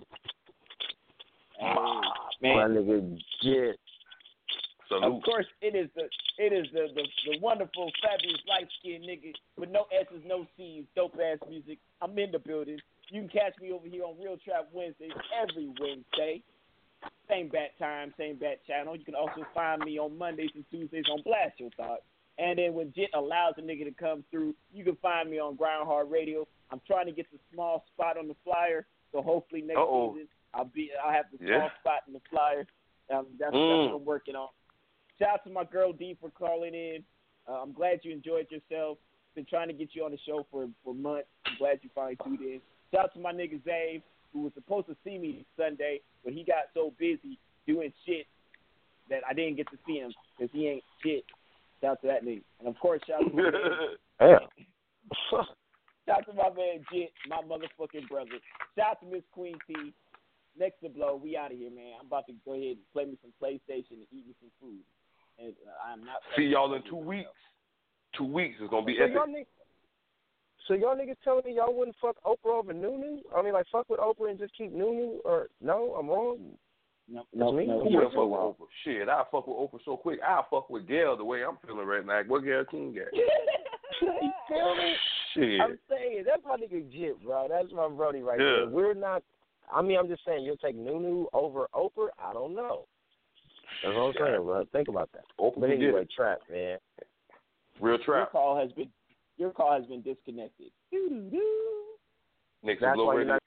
Oh, man. My nigga Jit. Salute. Of course, it is the it is the, the, the wonderful, fabulous, light-skinned nigga with no S's, no C's, dope-ass music. I'm in the building. You can catch me over here on Real Trap Wednesdays every Wednesday. Same bat time, same bat channel. You can also find me on Mondays and Tuesdays on Blast Your Thoughts. And then when Jit allows a nigga to come through, you can find me on Ground Hard Radio. I'm trying to get the small spot on the flyer, so hopefully next Uh-oh. season I'll be I'll have the Yeah. small spot in the flyer. Um, that's, Mm. that's what I'm working on. Shout out to my girl D for calling in. Uh, I'm glad you enjoyed yourself. Been trying to get you on the show for for months. I'm glad you finally tuned in. Shout out to my nigga Zave, who was supposed to see me Sunday, but he got so busy doing shit that I didn't get to see him because he ain't shit. Shout out to that nigga. And, of course, shout out to my Damn. Shout out to my man Jit, my motherfucking brother. Shout out to Miss Queen T. Next to Blow, we out of here, man. I'm about to go ahead and play me some PlayStation and eat me some food. And uh, I'm not. See y'all in two weeks. Two weeks is going to be So epic. y'all, niggas, so y'all niggas telling me y'all wouldn't fuck Oprah over Nunu? I mean, like, fuck with Oprah and just keep Nunu? Or, no, I'm wrong? No, no, no. Who will fuck with Oprah? Shit, I'll fuck with Oprah so quick. I'll fuck with Gail the way I'm feeling right now. What Gail King got? You feel me? Shit. I'm saying, that's my nigga Jit, bro. That's my brody right Yeah. there. We're not, I mean, I'm just saying, you'll take Nunu over Oprah? I don't know. That's what I'm saying, bro. Think about that. Oprah But can get anyway, it. trap, man. Real Your trap. call has been your call has been disconnected. Doo-doo-doo. Next That's Blow why you're Radio